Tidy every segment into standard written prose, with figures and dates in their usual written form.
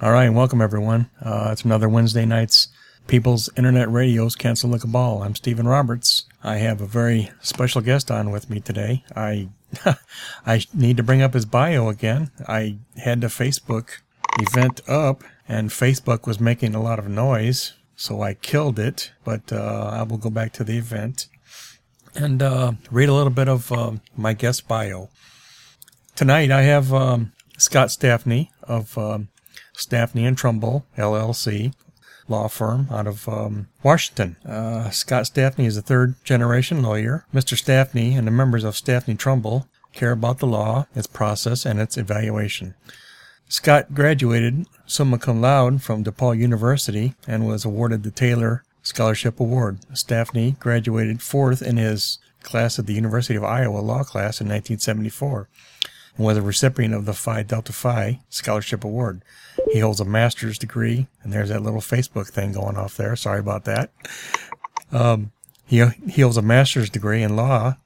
All right, welcome everyone. It's another Wednesday night's People's Internet Radio's Cancel Like a Ball. I'm Stephen Roberts. I have a very special guest on with me today. I need to bring up his bio again. I had the Facebook event up, and Facebook was making a lot of noise, so I killed it. But I will go back to the event and read a little bit of my guest bio. Tonight I have Scott Staffney of Staffney and Trumbull, LLC, law firm out of Washington. Scott Staffney is a third-generation lawyer. Mr. Staffney and the members of Staffney Trumbull care about the law, its process, and its evaluation. Scott graduated summa cum laude from DePaul University and was awarded the Taylor Scholarship Award. Staffney graduated fourth in his class at the University of Iowa Law class in 1974 and was a recipient of the Phi Delta Phi Scholarship Award. He holds a master's degree, and there's that little Facebook thing going off there. Sorry about that. He holds a master's degree in law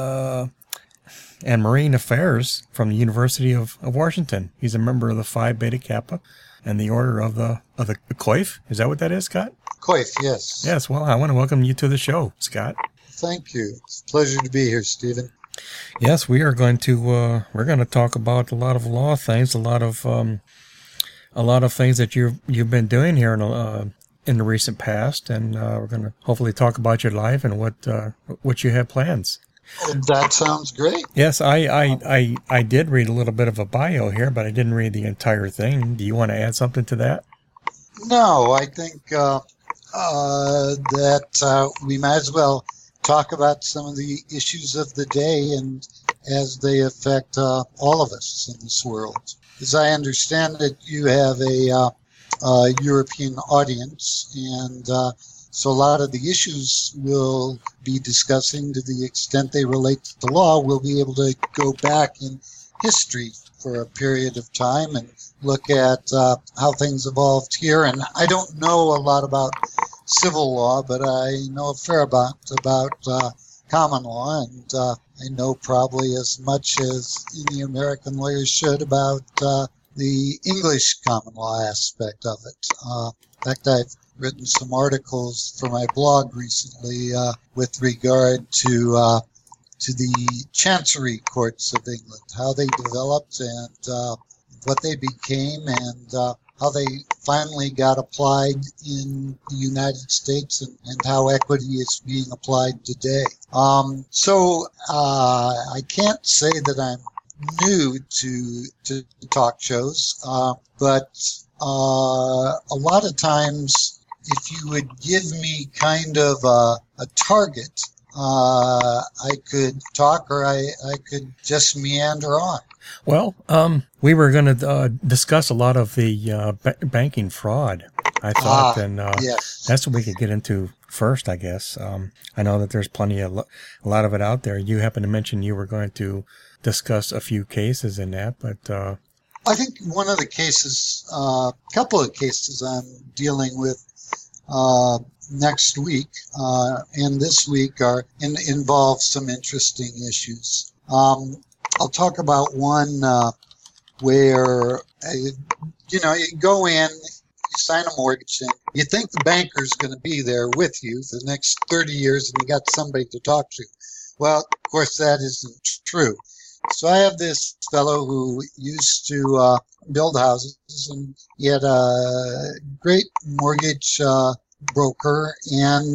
and marine affairs from the University of Washington. He's a member of the Phi Beta Kappa and the Order of the Coif. Is that what that is, Scott? Coif, yes. Yes. Well, I want to welcome you to the show, Scott. Thank you. It's a pleasure to be here, Stephen. Yes, we are going to talk about a lot of law things, a lot of things that you've been doing here in the recent past, and we're going to hopefully talk about your life and what you have plans. That sounds great. Yes, I did read a little bit of a bio here, but I didn't read the entire thing. Do you want to add something to that? No, I think that we might as well talk about some of the issues of the day and as they affect all of us in this world. As I understand it, you have a European audience, and so a lot of the issues we'll be discussing, to the extent they relate to the law, we'll be able to go back in history for a period of time and look at how things evolved here. And I don't know a lot about civil law, but I know a fair amount about common law, and I know probably as much as any American lawyers should about the English common law aspect of it. In fact, I've written some articles for my blog recently with regard to the Chancery Courts of England, how they developed and what they became, and how they finally got applied in the United States, and how equity is being applied today. So I can't say that I'm new to talk shows, but a lot of times, if you would give me kind of a target, I could talk, or I could just meander on. Well, we were going to discuss a lot of the banking fraud, I thought, and yes. That's what we could get into first, I guess. I know that there's a lot of it out there. You happen to mention you were going to discuss a few cases in that, but I think one of the cases, a couple of cases I'm dealing with next week and this week involve some interesting issues. I'll talk about one where, you go in, you sign a mortgage, and you think the banker's going to be there with you for the next 30 years, and you got somebody to talk to. Well, of course, that isn't true. So I have this fellow who used to build houses, and he had a great mortgage broker, and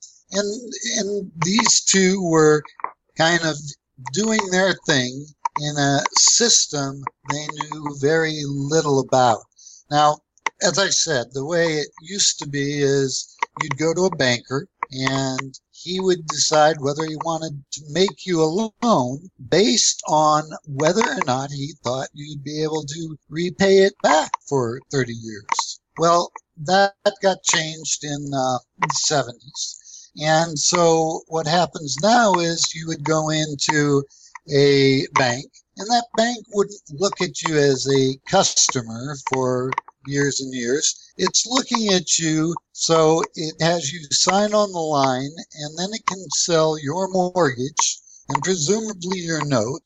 these two were kind of doing their thing in a system they knew very little about. Now, as I said, the way it used to be is you'd go to a banker, and he would decide whether he wanted to make you a loan based on whether or not he thought you'd be able to repay it back for 30 years. Well, that got changed in the 70s. And so what happens now is you would go into a bank, and that bank wouldn't look at you as a customer for years and years. It's looking at you, so it has you sign on the line, and then it can sell your mortgage and presumably your note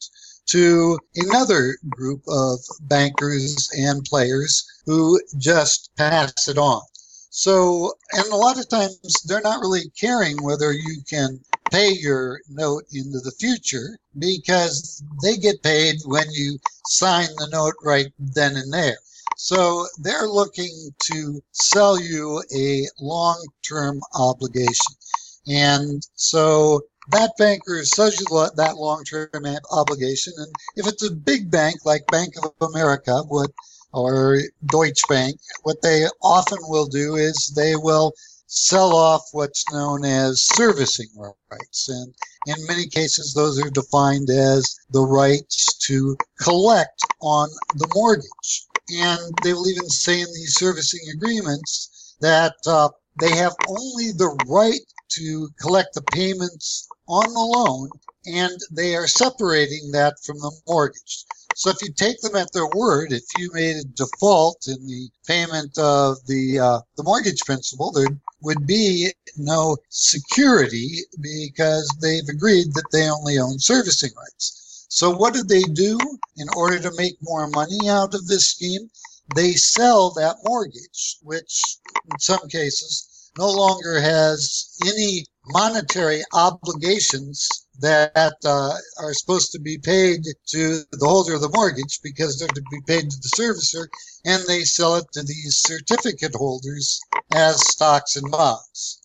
to another group of bankers and players who just pass it on. So, and a lot of times they're not really caring whether you can pay your note into the future, because they get paid when you sign the note right then and there. So they're looking to sell you a long-term obligation. And so that banker sells you that long-term obligation. And if it's a big bank like Bank of America or Deutsche Bank, what they often will do is they will sell off what's known as servicing rights. And in many cases, those are defined as the rights to collect on the mortgage. And they will even say in these servicing agreements that they have only the right to collect the payments on the loan, and they are separating that from the mortgage. So if you take them at their word, if you made a default in the payment of the mortgage principal, there would be no security, because they've agreed that they only own servicing rights. So what do? In order to make more money out of this scheme? They sell that mortgage, which in some cases no longer has any monetary obligations that are supposed to be paid to the holder of the mortgage, because they're to be paid to the servicer, and they sell it to these certificate holders as stocks and bonds,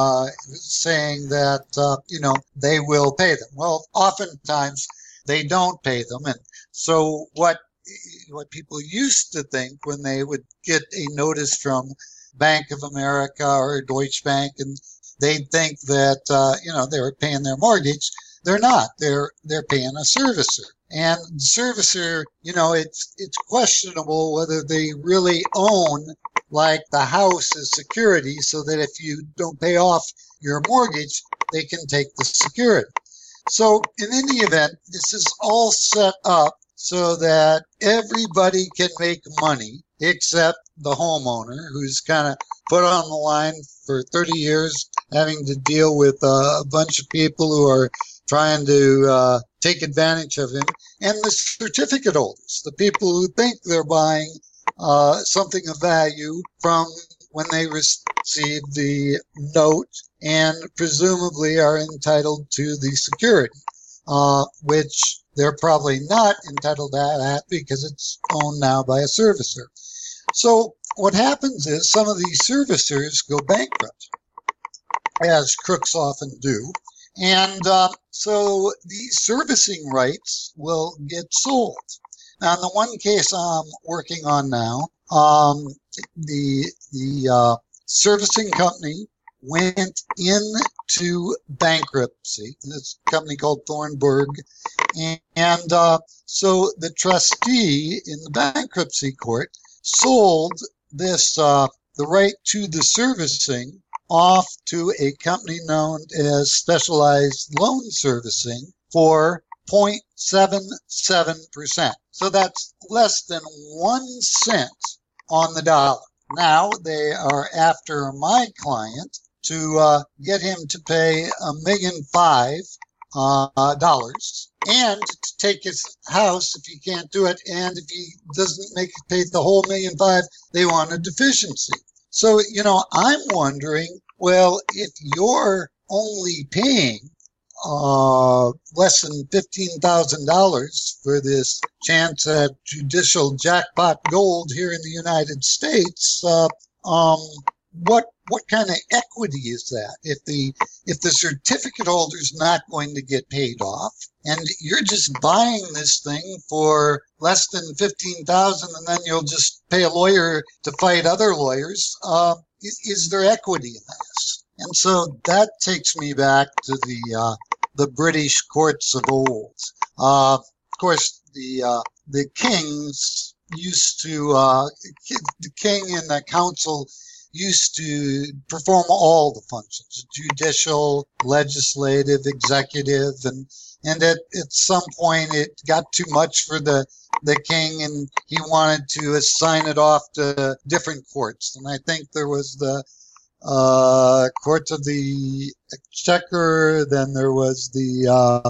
saying that, they will pay them. Well, oftentimes they don't pay them. And so what people used to think when they would get a notice from Bank of America or Deutsche Bank, and they'd think that, they were paying their mortgage. They're not. They're paying a servicer. And the servicer, it's questionable whether they really own, like, the house as security, so that if you don't pay off your mortgage, they can take the security. So in any event, this is all set up so that everybody can make money except the homeowner, who's kind of put on the line for 30 years, having to deal with a bunch of people who are trying to take advantage of him, and the certificate holders, the people who think they're buying something of value from when they receive the note, and presumably are entitled to the security, which they're probably not entitled to that because it's owned now by a servicer. So what happens is some of these servicers go bankrupt, as crooks often do. And so the servicing rights will get sold. Now, in the one case I'm working on now, the servicing company went into bankruptcy. This company called Thornburg. And so the trustee in the bankruptcy court sold this, the right to the servicing, off to a company known as Specialized Loan Servicing for 0.77%. So that's less than 1 cent on the dollar. Now they are after my client to get him to pay $1.5 million and to take his house if he can't do it. And if he doesn't make it pay the whole $1.5 million, they want a deficiency. So, I'm wondering, well, if you're only paying less than $15,000 for this chance at judicial jackpot gold here in the United States, what kind of equity is that? If the certificate holder's not going to get paid off, and you're just buying this thing for less than $15,000, and then you'll just pay a lawyer to fight other lawyers, is there equity in this? And so that takes me back to the British courts of old. Of course, the kings used to the king and the council used to perform all the functions: judicial, legislative, executive, and at some point it got too much for the king, and he wanted to assign it off to different courts. And I think there was the court of the exchequer, then there was the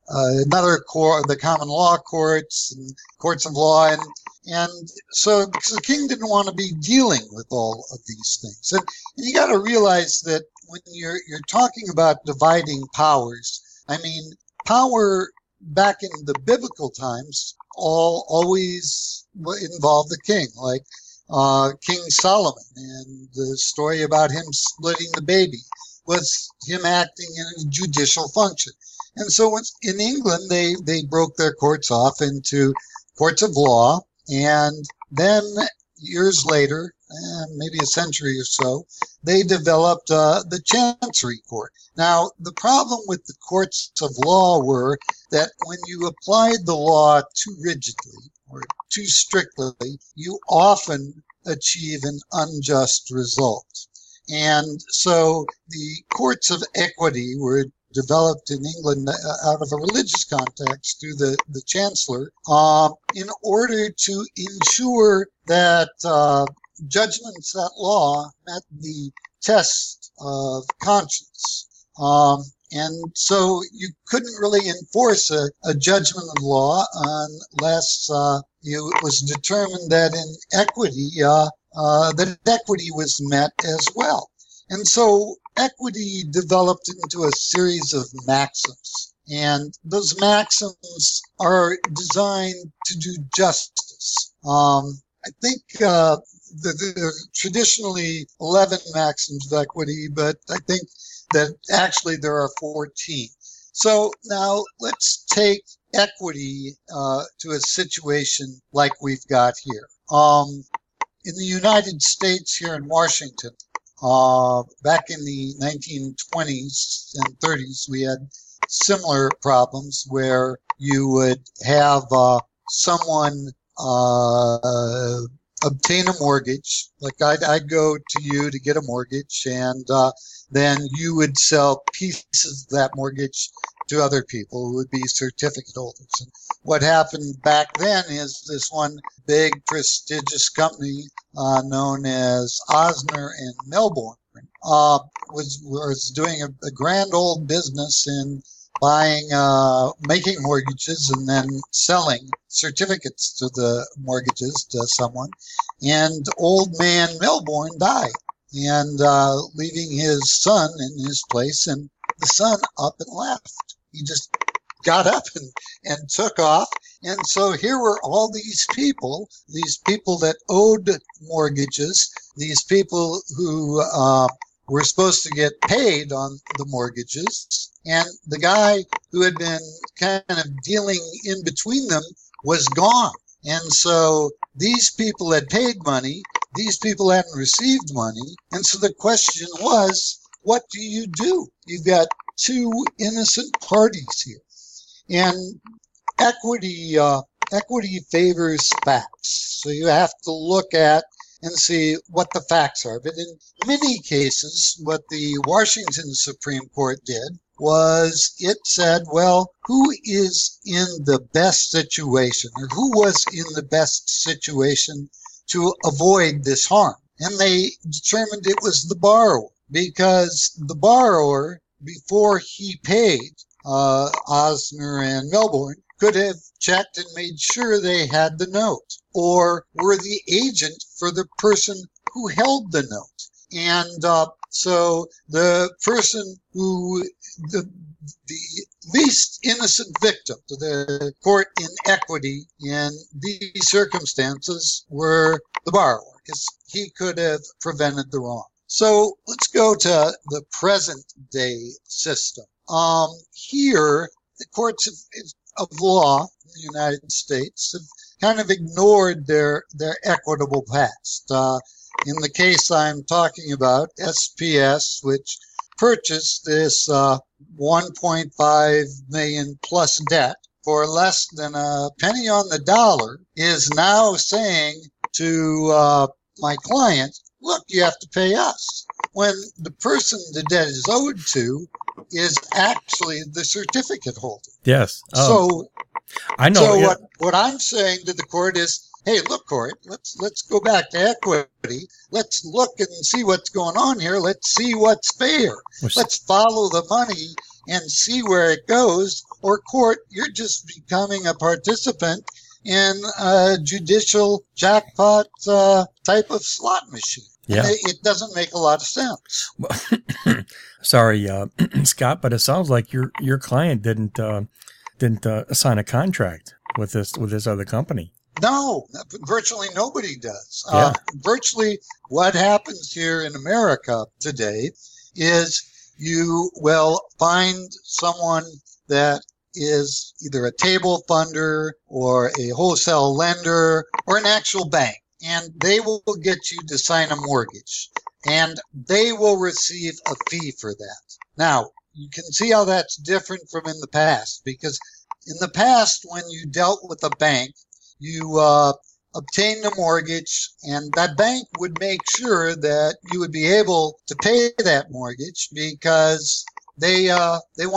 another court, the common law courts and courts of law, and so because the king didn't want to be dealing with all of these things. And you got to realize that when you're talking about dividing powers, I mean, power back in the biblical times always involved the king, like King Solomon, and the story about him splitting the baby was him acting in a judicial function. And so in England, they broke their courts off into courts of law, and then years later, maybe a century or so, they developed the Chancery Court. Now, the problem with the courts of law were that when you applied the law too rigidly or too strictly, you often achieve an unjust result. And so the courts of equity were developed in England out of a religious context through the chancellor in order to ensure that judgments at law met the test of conscience. And so you couldn't really enforce a judgment of law unless it was determined that in equity, that equity was met as well. And so equity developed into a series of maxims. And those maxims are designed to do justice. I think there are traditionally 11 maxims of equity, but I think that actually there are 14. So now let's take equity to a situation like we've got here. In the United States here in Washington, back in the 1920s and 30s, we had similar problems where you would have someone obtain a mortgage. Like I'd go to you to get a mortgage, and then you would sell pieces of that mortgage to other people who would be certificate holders. And what happened back then is this one big prestigious company known as Osner and Melbourne was doing a grand old business in buying, making mortgages and then selling certificates to the mortgages to someone. And old man Melbourne died, and leaving his son in his place, and the son up and left. He just got up and took off. And so here were all these people that owed mortgages, these people who were supposed to get paid on the mortgages. And the guy who had been kind of dealing in between them was gone. And so these people had paid money. These people hadn't received money. And so the question was, what do? You've got two innocent parties here. And equity favors facts. So you have to look at and see what the facts are. But in many cases, what the Washington Supreme Court did was it said, well, who is in the best situation, or who was in the best situation to avoid this harm? And they determined it was the borrower, because the borrower, before he paid Osner and Melbourne, could have checked and made sure they had the note, or were the agent for the person who held the note. And so the person who, the least innocent victim to the court in equity in these circumstances were the borrower, because he could have prevented the wrong. So let's go to the present day system. Here, the courts of law in the United States have kind of ignored their equitable past. In the case I'm talking about, SPS, which purchased this 1.5 million plus debt for less than a penny on the dollar, is now saying to my client, look, you have to pay us, when the person the debt is owed to is actually the certificate holder. Yes. So I know. So what I'm saying to the court is, hey, look, court, let's go back to equity. Let's look and see what's going on here. Let's see what's fair. Let's follow the money and see where it goes, or court, you're just becoming a participant in a judicial jackpot type of slot machine. Yeah. And it doesn't make a lot of sense. Sorry, Scott, but it sounds like your client didn't sign a contract with this other company. No, virtually nobody does. Yeah. Virtually what happens here in America today is you will find someone that is either a table funder or a wholesale lender or an actual bank, and they will get you to sign a mortgage, and they will receive a fee for that. Now, you can see how that's different from in the past, because in the past, when you dealt with a bank, you obtained a mortgage, and that bank would make sure that you would be able to pay that mortgage because they don't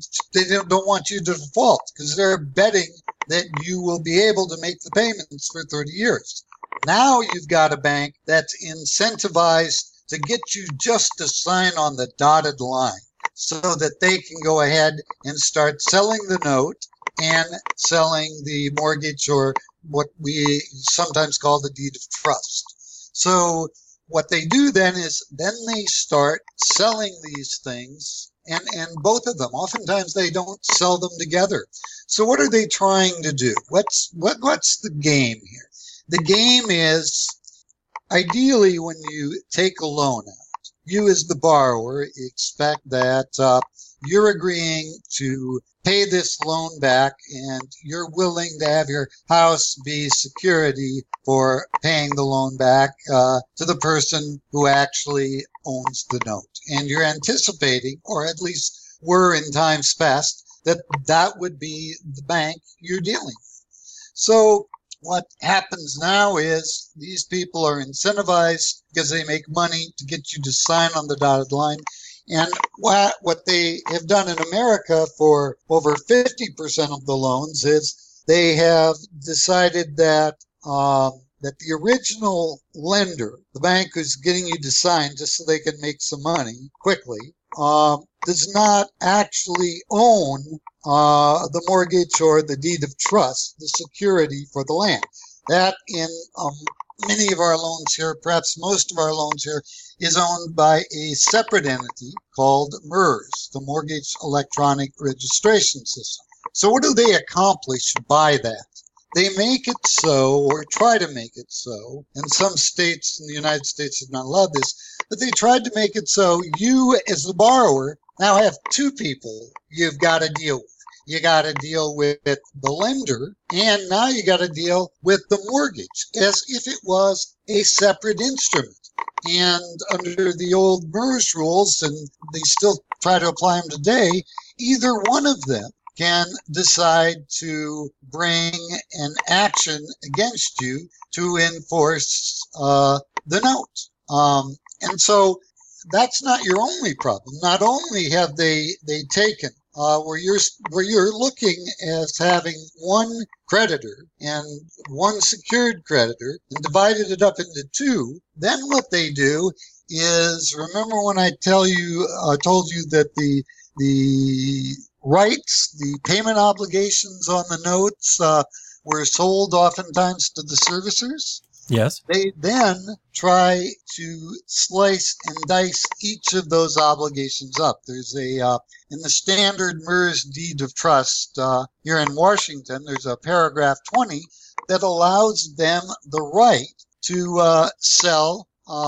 want you to default, because they're betting that you will be able to make the payments for 30 years. Now you've got a bank that's incentivized to get you just to sign on the dotted line so that they can go ahead and start selling the note and selling the mortgage, or what we sometimes call the deed of trust. So what they do then is they start selling these things, and both of them, oftentimes they don't sell them together. So what are they trying to do? What's the game here? The game is, ideally, when you take a loan out, you as the borrower expect that you're agreeing to pay this loan back, and you're willing to have your house be security for paying the loan back to the person who actually owns the note. And you're anticipating, or at least were in times past, that would be the bank you're dealing with. So what happens now is these people are incentivized because they make money to get you to sign on the dotted line. And what they have done in America for over 50% of the loans is they have decided that that the original lender, the bank who's getting you to sign just so they can make some money quickly, does not actually own the mortgage or the deed of trust, the security for the land. That in many of our loans here, perhaps most of our loans here, is owned by a separate entity called MERS, the Mortgage Electronic Registration System. So what do they accomplish by that? They make it so, or try to make it so, and some states in the United States have not allowed this, but they tried to make it so you, as the borrower, now have two people you've got to deal with. You got to deal with the lender, and now you got to deal with the mortgage as if it was a separate instrument. And under the old MERS rules, and they still try to apply them today, either one of them can decide to bring an action against you to enforce the note. And so that's not your only problem. Not only have they taken where you're looking as having one creditor and one secured creditor and divided it up into two, then what they do is, remember when I told you that the rights, the payment obligations on the notes were sold oftentimes to the servicers? Yes. They then try to slice and dice each of those obligations up. There's in the standard MERS deed of trust here in Washington, there's a paragraph 20 that allows them the right to sell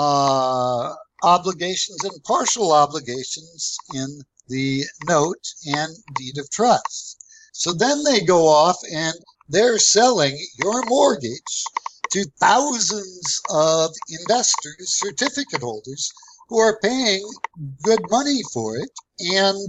obligations and partial obligations in the note and deed of trust. So then they go off and they're selling your mortgage to thousands of investors, certificate holders, who are paying good money for it. And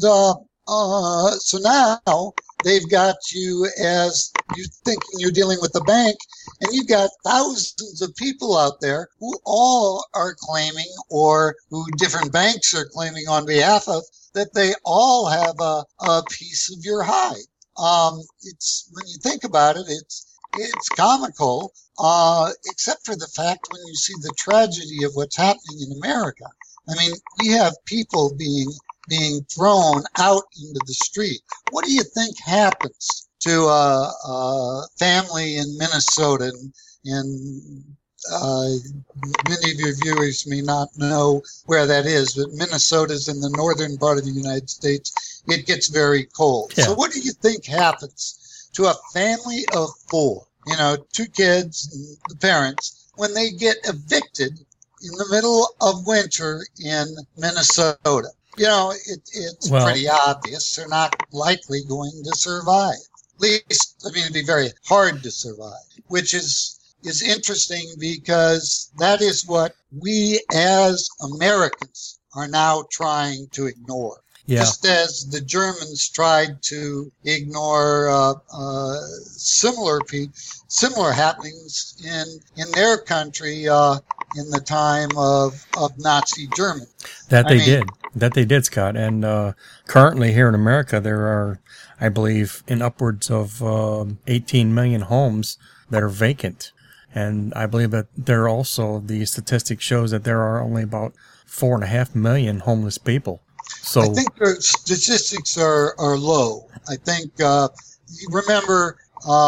so now they've got you as you thinking you're dealing with a bank, and you've got thousands of people out there who all are claiming, or who different banks are claiming on behalf of, that they all have a piece of your hide. It's, when you think about it, it's comical, except for the fact when you see the tragedy of what's happening in America. I mean, we have people being being thrown out into the street. What do you think happens to a family in Minnesota? And many of your viewers may not know where that is, but Minnesota is in the northern part of the United States. It gets very cold. Yeah. So what do you think happens to a family of four, 2 kids and the parents, when they get evicted in the middle of winter in Minnesota? It's pretty obvious they're not likely going to survive. At least, it'd be very hard to survive, which is interesting because that is what we as Americans are now trying to ignore. Yeah. Just as the Germans tried to ignore similar happenings in their country in the time of Nazi Germany. That they did, Scott. And currently here in America, there are, I believe, in upwards of 18 million homes that are vacant. And I believe that there also, the statistic shows that there are only about 4.5 million homeless people. So I think the statistics are low. I think, remember,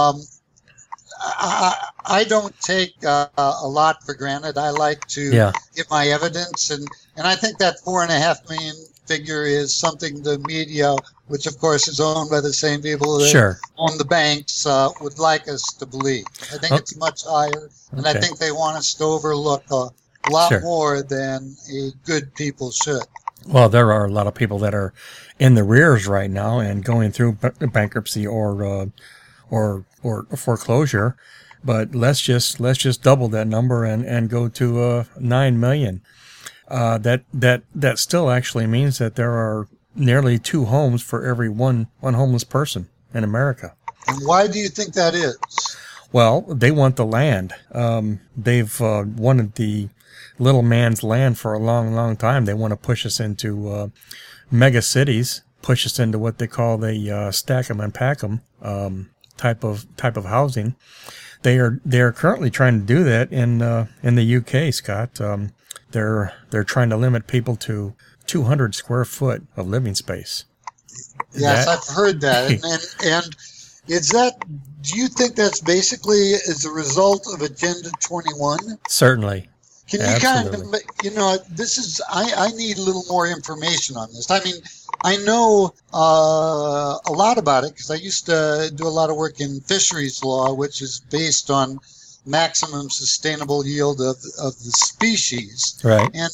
I don't take a lot for granted. I like to get my evidence, and I think that 4.5 million figure is something the media, which of course is owned by the same people that own the banks, would like us to believe. I think it's much higher, and I think they want us to overlook a lot more than a good people should. Well, there are a lot of people that are in the rears right now and going through bankruptcy or foreclosure. But let's just double that number and go to 9 million. That still actually means that there are nearly 2 homes for every one homeless person in America. And why do you think that is? Well, they want the land. They've wanted the little man's land for a long, long time. They want to push us into mega cities, push us into what they call the stack 'em and pack 'em type of housing. They are currently trying to do that in the UK, Scott. They're trying to limit people to 200 square foot of living space. Yes, I've heard that. and is that? Do you think that's basically as a result of Agenda 21? Certainly. Can you this is, I need a little more information on this. I mean, I know a lot about it because I used to do a lot of work in fisheries law, which is based on maximum sustainable yield of the species. Right. And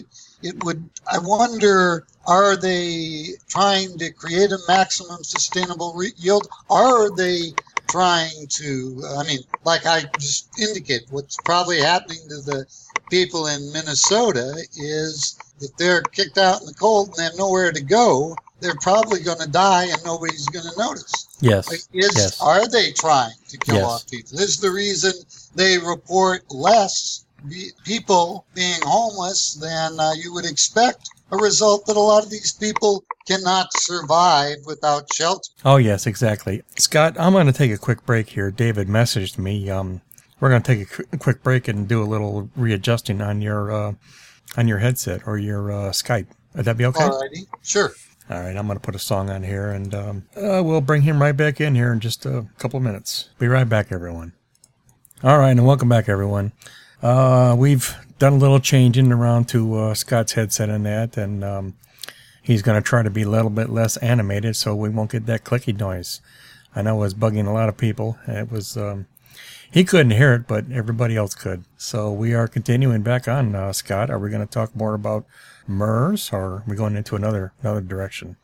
I wonder, are they trying to create a maximum sustainable yield? Are they trying to, like I just indicated, what's probably happening to the people in Minnesota is if they're kicked out in the cold and they have nowhere to go, they're probably going to die and nobody's going to notice. Yes. Are they trying to kill off people? Is the reason they report less people being homeless than you would expect a result that a lot of these people cannot survive without shelter? Oh, yes, exactly. Scott, I'm going to take a quick break here. David messaged me. We're going to take a quick break and do a little readjusting on your headset or your Skype. Would that be okay? All righty. Sure. All right, I'm going to put a song on here, and we'll bring him right back in here in just a couple of minutes. Be right back, everyone. All right, and welcome back, everyone. We've done a little changing around to Scott's headset and that, and he's going to try to be a little bit less animated so we won't get that clicky noise. I know it was bugging a lot of people. It was he couldn't hear it, but everybody else could. So we are continuing back on, Scott. Are we going to talk more about MERS, or are we going into another direction?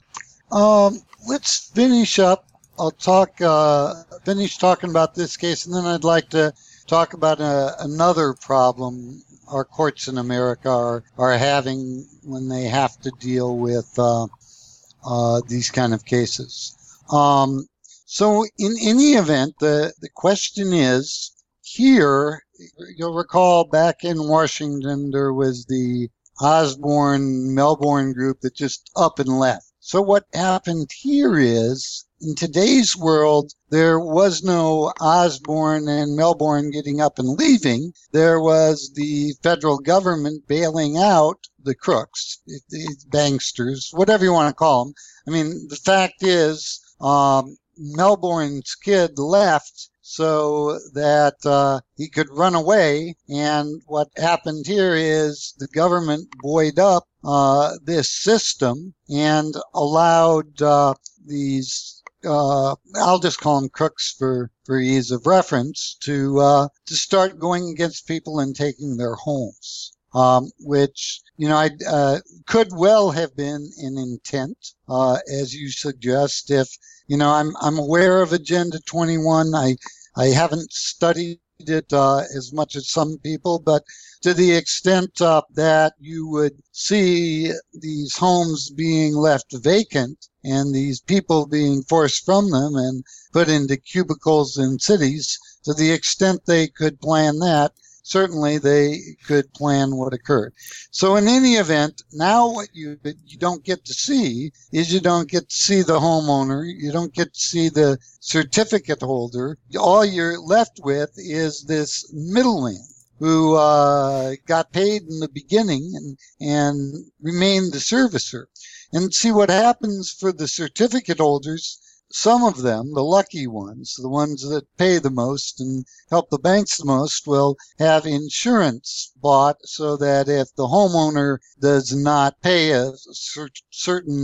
Let's finish up. I'll finish talking about this case, and then I'd like to talk about another problem our courts in America are having when they have to deal with these kind of cases. So in any event, the question is, here, you'll recall back in Washington, there was the Osborne-Melbourne group that just up and left. So what happened here is, in today's world, there was no Osborne and Melbourne getting up and leaving. There was the federal government bailing out the crooks, the banksters, whatever you want to call them. I mean, the fact is, Melbourne's kid left so that he could run away. And what happened here is the government buoyed up this system and allowed these, I'll just call them crooks for ease of reference, to start going against people and taking their homes. Which, could well have been an intent, as you suggest. If, I'm aware of Agenda 21. I haven't studied it as much as some people, but to the extent that you would see these homes being left vacant and these people being forced from them and put into cubicles in cities, to the extent they could plan that, certainly they could plan what occurred. So in any event, now what you don't get to see is you don't get to see the homeowner. You don't get to see the certificate holder. All you're left with is this middleman who got paid in the beginning and remained the servicer. And see what happens for the certificate holders. Some of them, the lucky ones, the ones that pay the most and help the banks the most, will have insurance bought so that if the homeowner does not pay a certain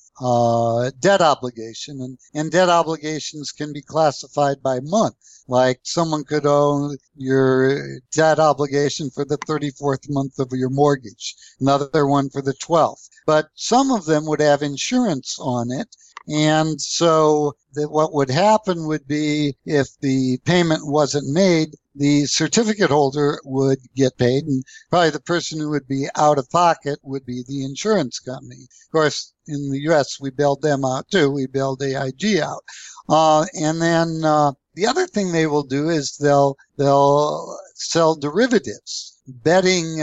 debt obligation, and debt obligations can be classified by month. Like someone could owe your debt obligation for the 34th month of your mortgage, another one for the 12th. But some of them would have insurance on it. And so what would happen would be, if the payment wasn't made, the certificate holder would get paid, and probably the person who would be out of pocket would be the insurance company. Of course, in the U.S., we bailed them out too. We bailed AIG out. And then the other thing they will do is they'll sell derivatives, betting,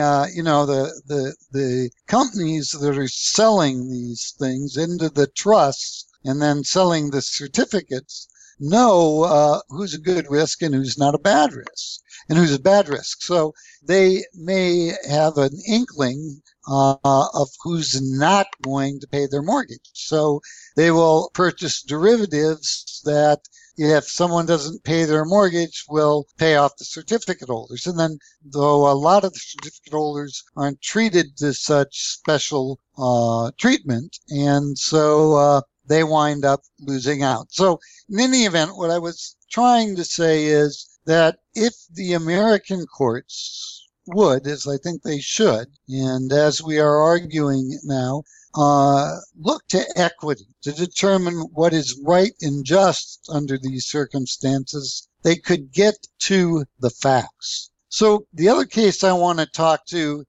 the companies that are selling these things into the trusts and then selling the certificates know who's a good risk and who's not a bad risk, and who's a bad risk. So they may have an inkling of who's not going to pay their mortgage. So they will purchase derivatives that, if someone doesn't pay their mortgage, will pay off the certificate holders. And then, though a lot of the certificate holders aren't treated to such special treatment, and so they wind up losing out. So in any event, what I was trying to say is that if the American courts would, as I think they should, and as we are arguing now, look to equity to determine what is right and just under these circumstances, they could get to the facts. So the other case I want to talk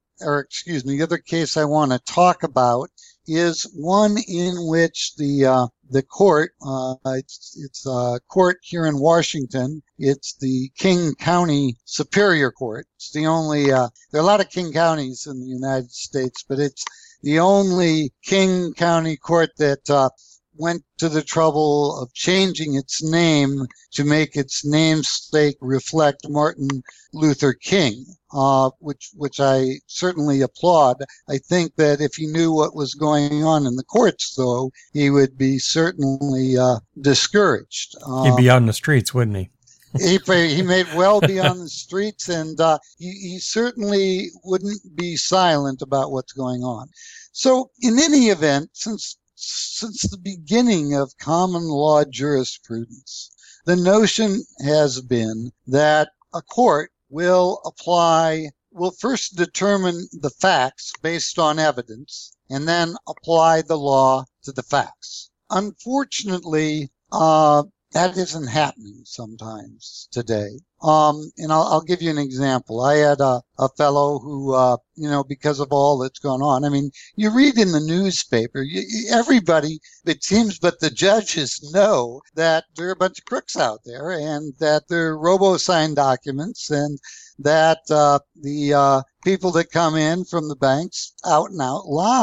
about is one in which the court, it's a court here in Washington. It's the King County Superior Court. It's the only, there are a lot of King counties in the United States, but it's the only King County court that went to the trouble of changing its name to make its namesake reflect Martin Luther King, which I certainly applaud. I think that if he knew what was going on in the courts, though, he would be certainly discouraged. He'd be out in the streets, wouldn't he? He made well beyond the streets, and he certainly wouldn't be silent about what's going on. So in any event, since the beginning of common law jurisprudence, the notion has been that a court will first determine the facts based on evidence and then apply the law to the facts. Unfortunately, that isn't happening sometimes today. And I'll give you an example. I had a fellow who, because of all that's gone on, I mean, you read in the newspaper, everybody, it seems, but the judges know that there are a bunch of crooks out there, and that there are robo-signed documents, and that the people that come in from the banks out and out lie.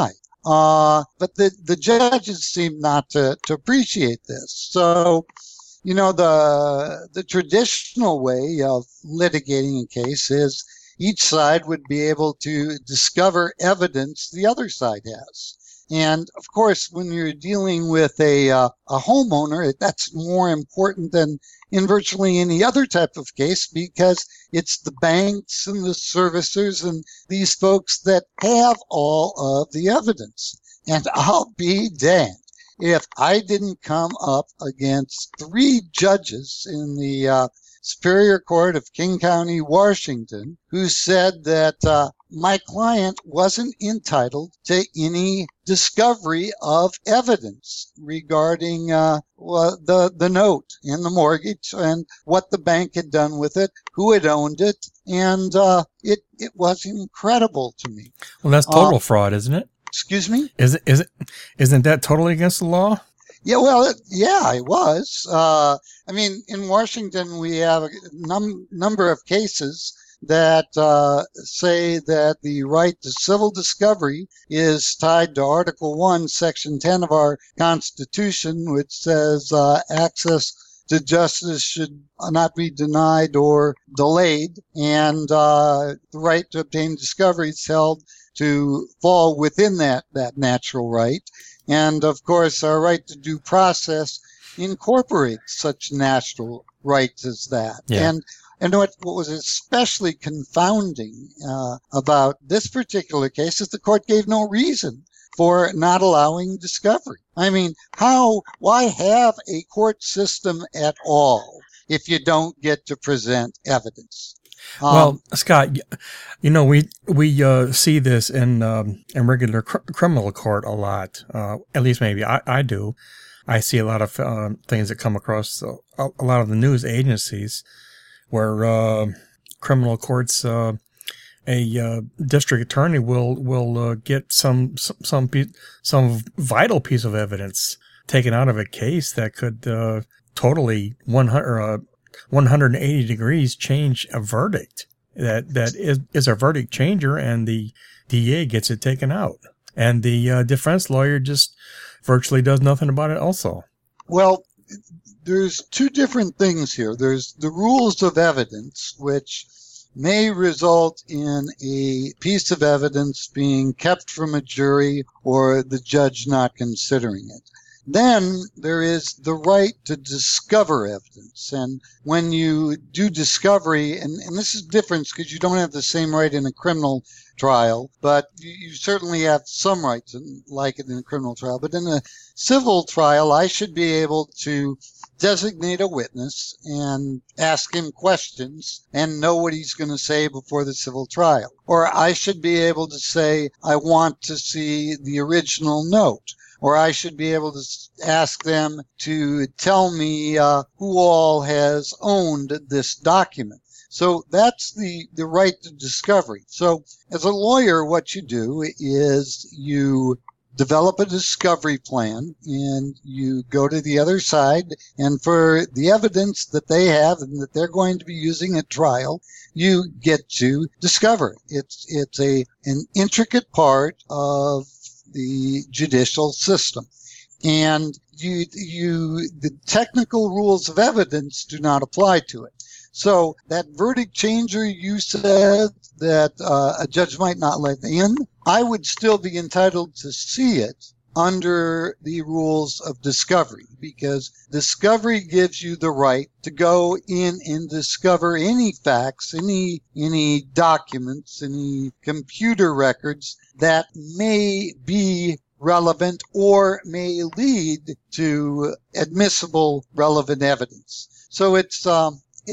But the judges seem not to appreciate this. So, the traditional way of litigating a case is each side would be able to discover evidence the other side has. And of course, when you're dealing with a homeowner, that's more important than in virtually any other type of case, because it's the banks and the servicers and these folks that have all of the evidence. And I'll be damned if I didn't come up against 3 judges in the Superior Court of King County, Washington, who said that my client wasn't entitled to any discovery of evidence regarding the note and the mortgage and what the bank had done with it, who had owned it, and it was incredible to me. Well, that's total fraud, isn't it? Excuse me? Isn't that totally against the law? Yeah, well, it was. In Washington, we have a number of cases that say that the right to civil discovery is tied to Article 1, Section 10 of our Constitution, which says access to justice should not be denied or delayed, and the right to obtain discovery is held to fall within that natural right. And, of course, our right to due process incorporates such natural rights as that. Yeah. And what was especially confounding about this particular case is the court gave no reason for not allowing discovery. I mean, why have a court system at all if you don't get to present evidence? Well, Scott, we see this in regular criminal court a lot. At least maybe I do. I see a lot of things that come across a lot of the news agencies where criminal courts, a district attorney will get some vital piece of evidence taken out of a case that could totally 180 degrees change a verdict that is a verdict changer, and the DA gets it taken out, and the defense lawyer just virtually does nothing about it also. Well, there's 2 different things here. There's the rules of evidence, which may result in a piece of evidence being kept from a jury or the judge not considering it. Then there is the right to discover evidence. And when you do discovery, and this is different because you don't have the same right in a criminal trial, but you certainly have some rights like it in a criminal trial. But in a civil trial, I should be able to designate a witness and ask him questions and know what he's going to say before the civil trial. Or I should be able to say, I want to see the original note. Or I should be able to ask them to tell me who all has owned this document. So that's the right to discovery. So as a lawyer, what you do is you develop a discovery plan and you go to the other side, and for the evidence that they have and that they're going to be using at trial, you get to discover it. It's an intricate part of the judicial system. And the technical rules of evidence do not apply to it. So that verdict changer you said that a judge might not let in, I would still be entitled to see it under the rules of discovery, because discovery gives you the right to go in and discover any facts, any documents, any computer records that may be relevant or may lead to admissible relevant evidence. So it's a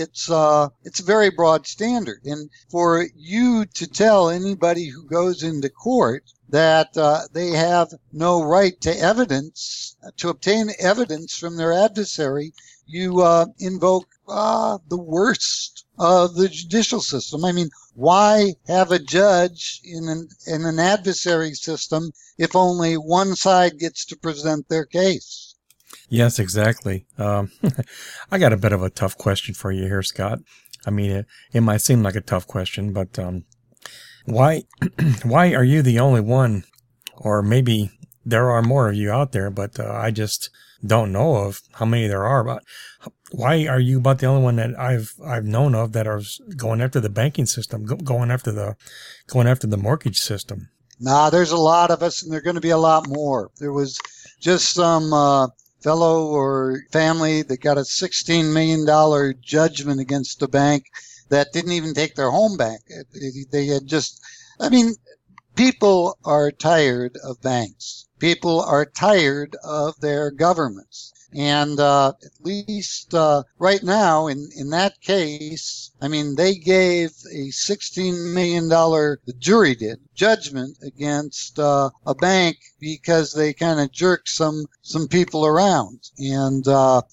very broad standard. And for you to tell anybody who goes into court that they have no right to evidence, to obtain evidence from their adversary, you invoke the worst of the judicial system. I mean, why have a judge in an adversary system if only one side gets to present their case? Yes, exactly. I got a bit of a tough question for you here, Scott. I mean, it might seem like a tough question, but why are you the only one or maybe there are more of you out there, but I just don't know of how many there are. But why are you about the only one that I've known of that are going after the banking system, going after the mortgage system? Nah, there's a lot of us, and there are going to be a lot more. There was just some fellow or family that got a $16 million judgment against a bank that didn't even take their home bank. They had just, I mean, people are tired of banks. People are tired of their governments. And at least right now, in that case, I mean, they gave a $16 million, the jury did, judgment against a bank because they kind of jerked some people around. And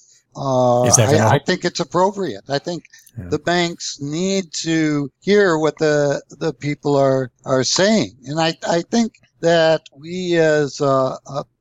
I think it's appropriate. I think the banks need to hear what the people are saying. And I think that we as a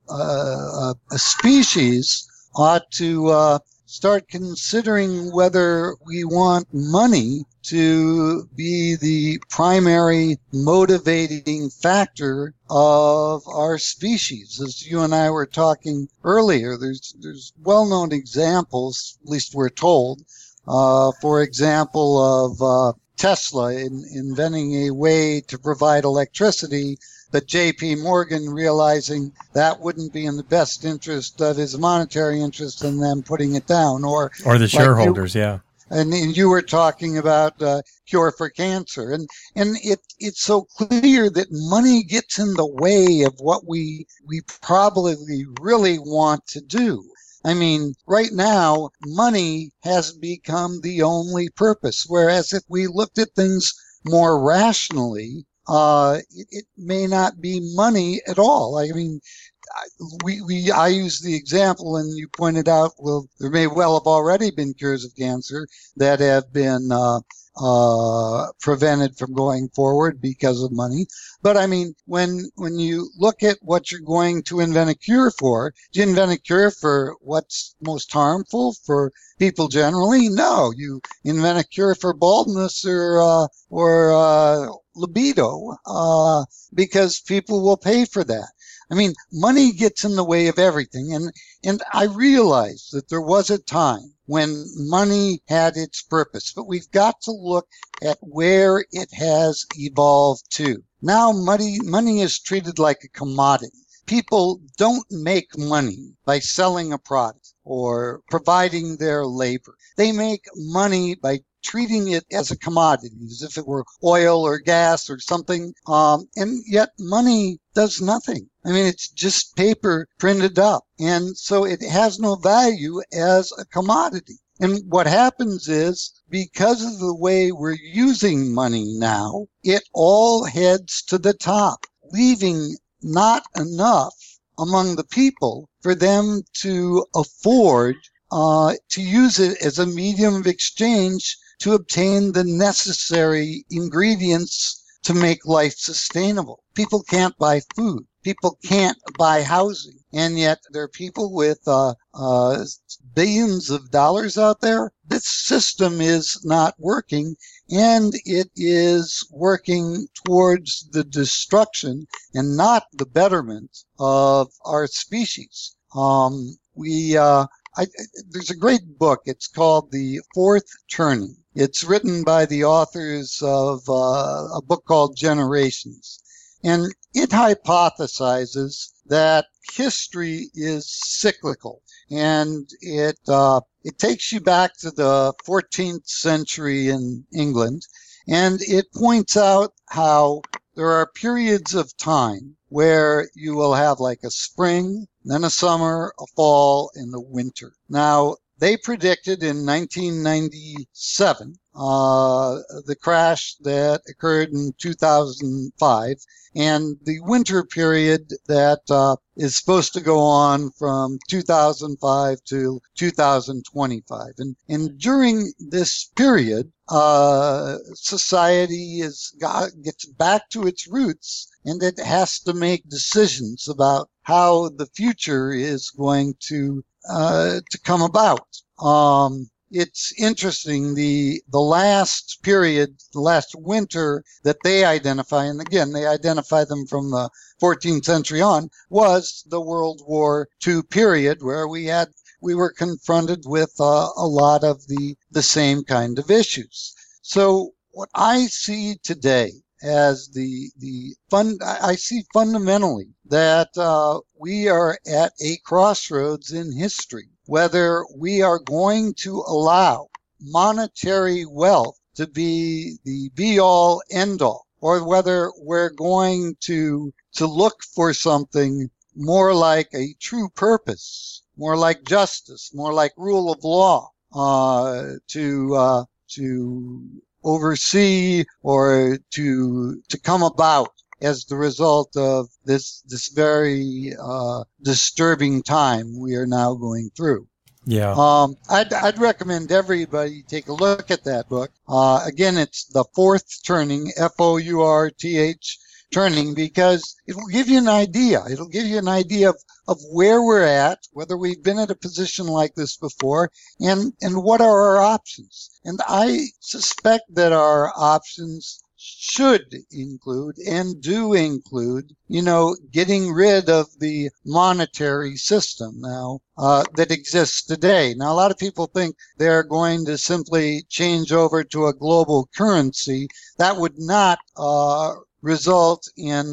species ought to start considering whether we want money to be the primary motivating factor of our species. As you and I were talking earlier, there's well-known examples, at least we're told, for example, of Tesla inventing a way to provide electricity, but J.P. Morgan realizing that wouldn't be in the best interest of his monetary interest and them putting it down. Or the shareholders, yeah. And you were talking about cure for cancer. And it's so clear that money gets in the way of what we probably really want to do. I mean, right now, money has become the only purpose, whereas if we looked at things more rationally, it may not be money at all. I mean, I use the example, and you pointed out, well, there may well have already been cures of cancer that have been prevented from going forward because of money. But I mean, when you look at what you're going to invent a cure for, do you invent a cure for what's most harmful for people generally? No, you invent a cure for baldness or libido, because people will pay for that. I mean, money gets in the way of everything. And I realize that there was a time when money had its purpose, but we've got to look at where it has evolved to. Now money is treated like a commodity. People don't make money by selling a product or providing their labor. They make money by treating it as a commodity, as if it were oil or gas or something. And yet money does nothing. I mean, it's just paper printed up. And so it has no value as a commodity. And what happens is, because of the way we're using money now, it all heads to the top, leaving not enough among the people for them to afford to use it as a medium of exchange to obtain the necessary ingredients to make life sustainable. People can't buy food. People can't buy housing. And yet there are people with billions of dollars out there. This system is not working, and it is working towards the destruction and not the betterment of our species. There's a great book. It's called The Fourth Turning. It's written by the authors of a book called Generations. And it hypothesizes that history is cyclical. And it takes you back to the 14th century in England. And it points out how there are periods of time where you will have like a spring, then a summer, a fall, and a winter. Now, they predicted in 1997 the crash that occurred in 2005 and the winter period that is supposed to go on from 2005 to 2025. And during this period, society gets back to its roots, and it has to make decisions about how the future is going to come about. it's interesting. The last period, the last winter that they identify, and again, they identify them from the 14th century on, was the World War II period, where we were confronted with a lot of the same kind of issues. So what I see today as I see fundamentally that we are at a crossroads in history, whether we are going to allow monetary wealth to be the be-all, end-all, or whether we're going to look for something more like a true purpose, more like justice, more like rule of law, to oversee or to come about as the result of this very disturbing time we are now going through. Yeah. I'd recommend everybody take a look at that book. Again, it's The Fourth Turning, Fourth Turning, because it'll give you an idea. It'll give you an idea of where we're at, whether we've been at a position like this before, and what are our options. And I suspect that our options should include and do include, getting rid of the monetary system now that exists today. Now, a lot of people think they're going to simply change over to a global currency. That would not result in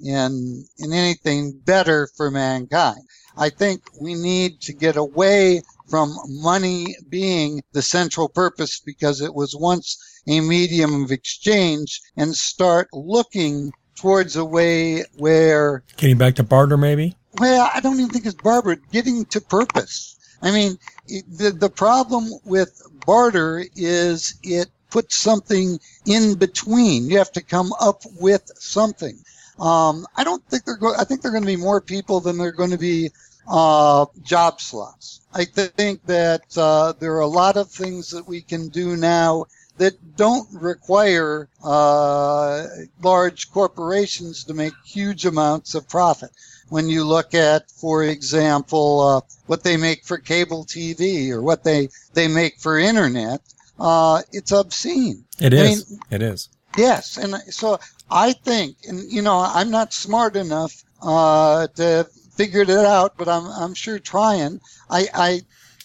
anything better for mankind. I think we need to get away from money being the central purpose, because it was once a medium of exchange, and start looking towards a way where... Getting back to barter, maybe? Well, I don't even think it's barter. Getting to purpose. I mean, the problem with barter is it puts something in between. You have to come up with something. I think there are going to be more people than there are going to be job slots. I think that there are a lot of things that we can do now that don't require large corporations to make huge amounts of profit. When you look at, for example, what they make for cable TV or what they make for internet, it's obscene. It is. Yes, and so I think, and I'm not smart enough to figure it out, but I'm sure trying. I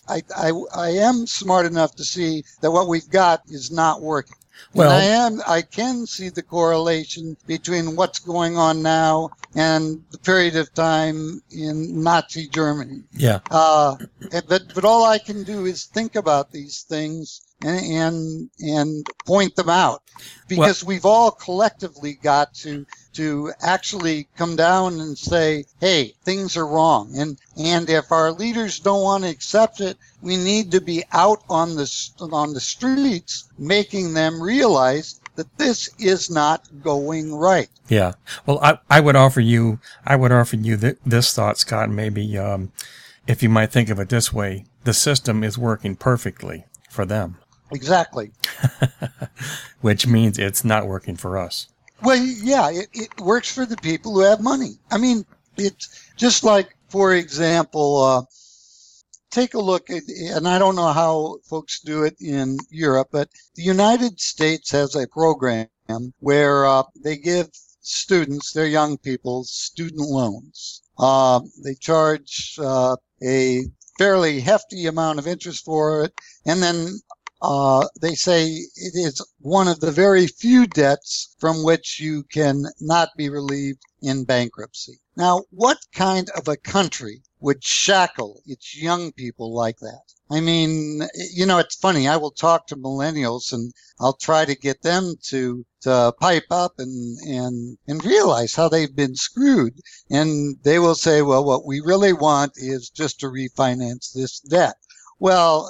am smart enough to see that what we've got is not working. Well, and I can see the correlation between what's going on now and the period of time in Nazi Germany. Yeah. But all I can do is think about these things and point them out, because we've all collectively got to actually come down and say, hey, things are wrong. And if our leaders don't want to accept it, we need to be out on the streets making them realize that this is not going right. Yeah. Well, I would offer you this thought, Scott, maybe if you might think of it this way: the system is working perfectly for them. Exactly. Which means it's not working for us. Well, yeah, it works for the people who have money. I mean, it's just like, for example, take a look at, and I don't know how folks do it in Europe, but the United States has a program where they give students, their young people, student loans. They charge a fairly hefty amount of interest for it, and then they say it is one of the very few debts from which you can not be relieved in bankruptcy. Now, what kind of a country would shackle its young people like that? I mean, it's funny. I will talk to millennials and I'll try to get them to pipe up and realize how they've been screwed. And they will say, well, what we really want is just to refinance this debt. Well,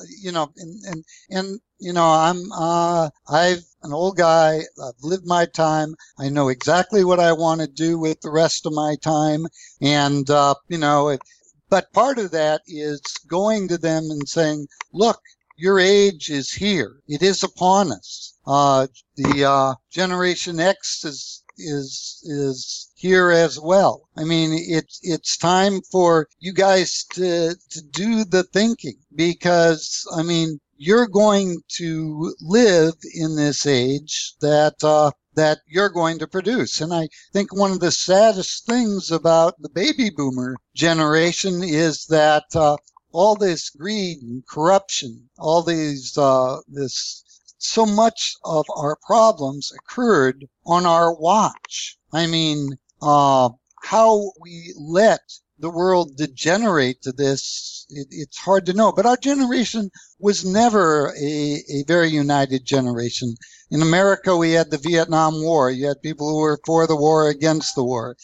I'm an old guy. I've lived my time. I know exactly what I want to do with the rest of my time. And, but part of that is going to them and saying, look, your age is here. It is upon us. The Generation X is here as well. I mean, it's time for you guys to do the thinking, because, I mean, you're going to live in this age that you're going to produce. And I think one of the saddest things about the baby boomer generation is that all this greed and corruption, all these so much of our problems occurred on our watch. I mean, how we let the world degenerate to this, it's hard to know. But our generation was never a very united generation. In America, we had the Vietnam War. You had people who were for the war, against the war.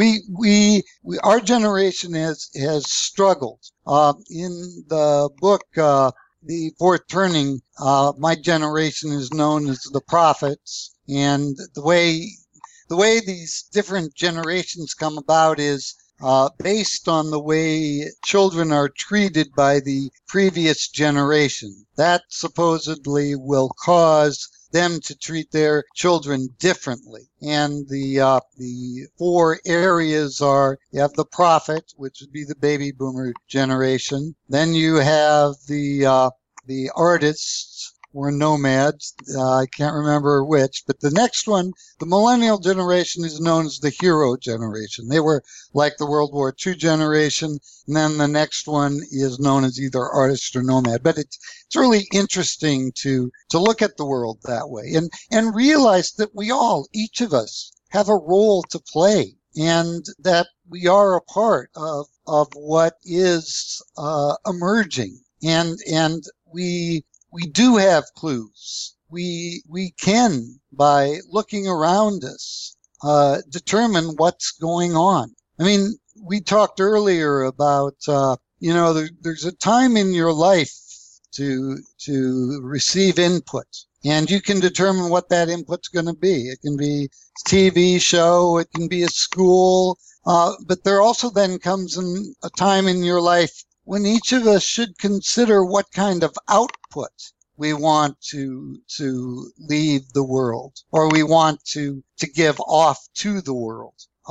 Our generation has struggled. In the book, The Fourth Turning, my generation is known as the prophets. And the way these different generations come about is based on the way children are treated by the previous generation. That supposedly will cause them to treat their children differently. And the four areas are, you have the prophet, which would be the baby boomer generation. Then you have the artists or nomads. I can't remember which, but the next one, the millennial generation, is known as the hero generation. They were like the World War II generation. And then the next one is known as either artist or nomad. But it's really interesting to look at the world that way and realize that we all, each of us, have a role to play, and that we are a part of what is emerging. And we do have clues. We can, by looking around us, determine what's going on. I mean, we talked earlier about, there's a time in your life to receive input, and you can determine what that input's going to be. It can be a TV show, it can be a school, but there also then comes a time in your life when each of us should consider what kind of output we want to leave the world, or we want to give off to the world.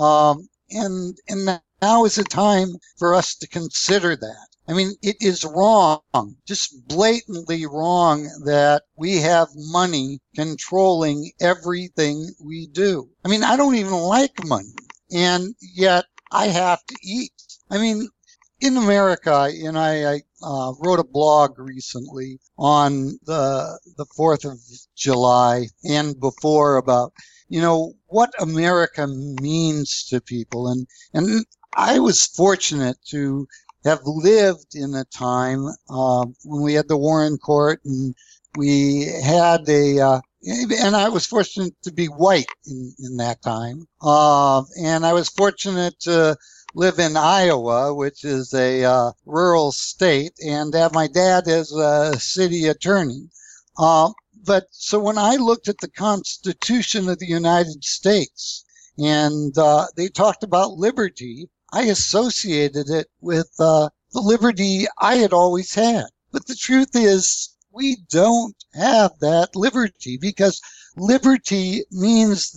And now is the time for us to consider that. I mean, it is wrong, just blatantly wrong, that we have money controlling everything we do. I mean, I don't even like money, and yet I have to eat. I mean, in America, I wrote a blog recently on the 4th of July and before about, what America means to people. And I was fortunate to have lived in a time when we had the Warren Court, and we had and I was fortunate to be white in that time. And I was fortunate to live in Iowa, which is a rural state, and have my dad as a city attorney. But so when I looked at the Constitution of the United States, and they talked about liberty, I associated it with the liberty I had always had. But the truth is, we don't have that liberty, because liberty means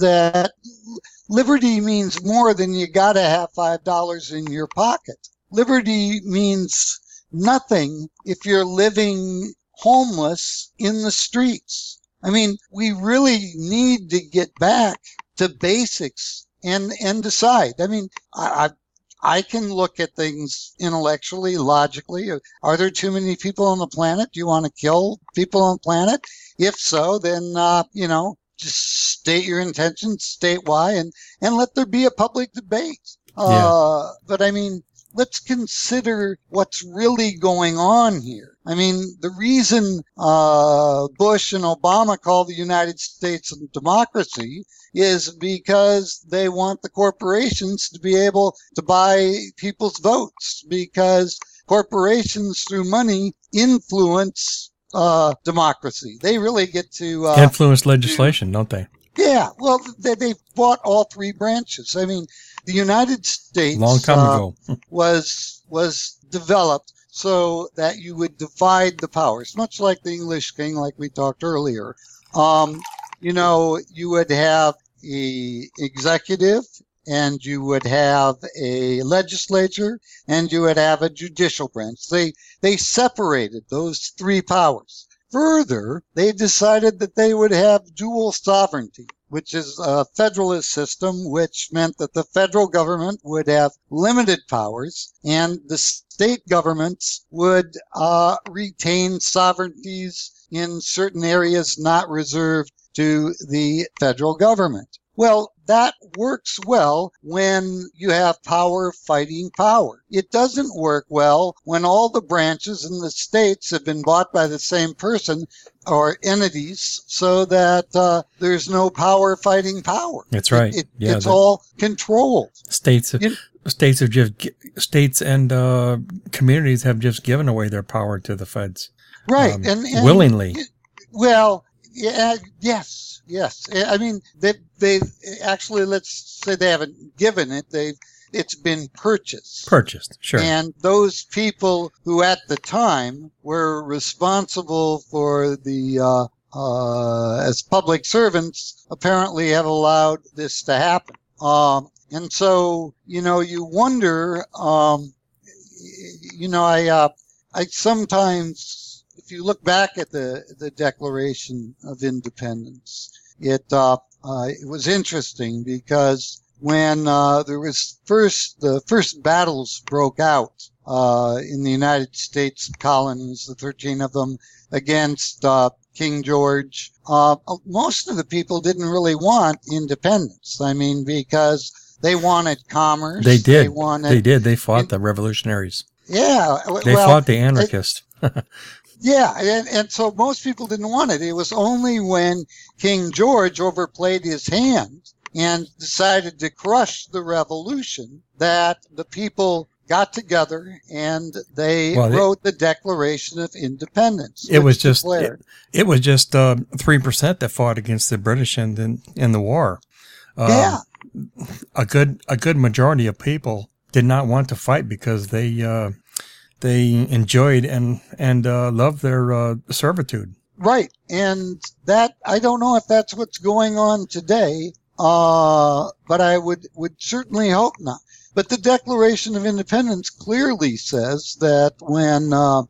more than you gotta have $5 in your pocket. Liberty means nothing if you're living homeless in the streets. I mean, we really need to get back to basics and decide. I mean, I can look at things intellectually, logically. Are there too many people on the planet? Do you want to kill people on the planet? If so, then, just state your intentions, state why, and let there be a public debate. But I mean, let's consider what's really going on here. I mean, the reason Bush and Obama call the United States a democracy is because they want the corporations to be able to buy people's votes, because corporations through money influence democracy. They really get to influence legislation, don't they? Yeah, well, they bought all three branches. I mean, the United States long time ago was developed so that you would divide the powers, much like the English king, like we talked earlier. You would have a executive, and you would have a legislature, and you would have a judicial branch. They separated those three powers. Further, they decided that they would have dual sovereignty, which is a federalist system, which meant that the federal government would have limited powers and the state governments would retain sovereignties in certain areas not reserved to the federal government. Well, that works well when you have power fighting power. It doesn't work well when all the branches in the states have been bought by the same person or entities so that there's no power fighting power. That's right. It's all controlled. States and communities have just given away their power to the feds. Right. And willingly. Well, yeah, yes. I mean, they actually, let's say they haven't given it. It's been purchased. Purchased, sure. And those people who at the time were responsible for the, as public servants, apparently have allowed this to happen. And so, you wonder, I sometimes, if you look back at the Declaration of Independence, it was interesting because when there was the first battles broke out in the United States colonies, the 13 of them, against King George, most of the people didn't really want independence. I mean, because they wanted commerce. They did. They fought the revolutionaries. Yeah. They fought the anarchists. Yeah, and so most people didn't want it. It was only when King George overplayed his hand and decided to crush the revolution that the people got together and they wrote the Declaration of Independence. It was just 3% that fought against the British in the war. Yeah, a good majority of people did not want to fight because they enjoyed and loved their servitude. Right. And that, I don't know if that's what's going on today, but I would certainly hope not. But the Declaration of Independence clearly says that when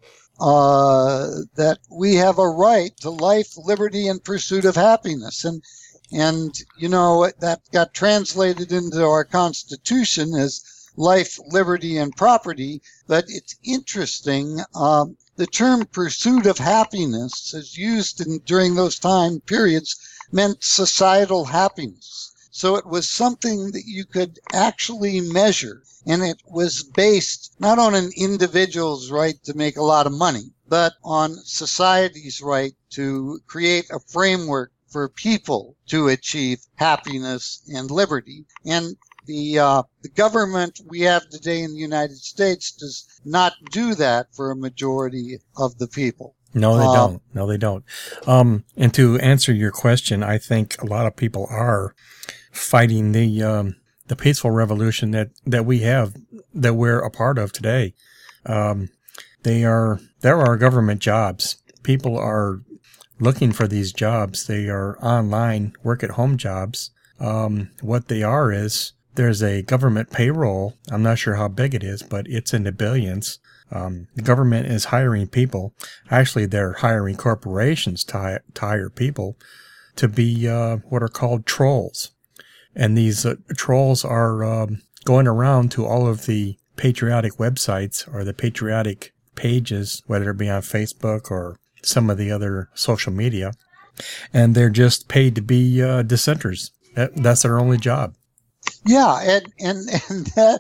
that we have a right to life, liberty, and pursuit of happiness. And that got translated into our Constitution as life, liberty, and property. But it's interesting. The term pursuit of happiness, as used during those time periods, meant societal happiness. So it was something that you could actually measure. And it was based not on an individual's right to make a lot of money, but on society's right to create a framework for people to achieve happiness and liberty. And the government we have today in the United States does not do that for a majority of the people. No, they don't. No, they don't. And to answer your question, I think a lot of people are fighting the peaceful revolution that we're a part of today. There are government jobs. People are looking for these jobs. They are online work at home jobs. What they are is there's a government payroll. I'm not sure how big it is, but it's in the billions. The government is hiring people. Actually, they're hiring corporations to hire people to be what are called trolls. And these trolls are going around to all of the patriotic websites or the patriotic pages, whether it be on Facebook or some of the other social media, and they're just paid to be dissenters. That's their only job. Yeah, and that,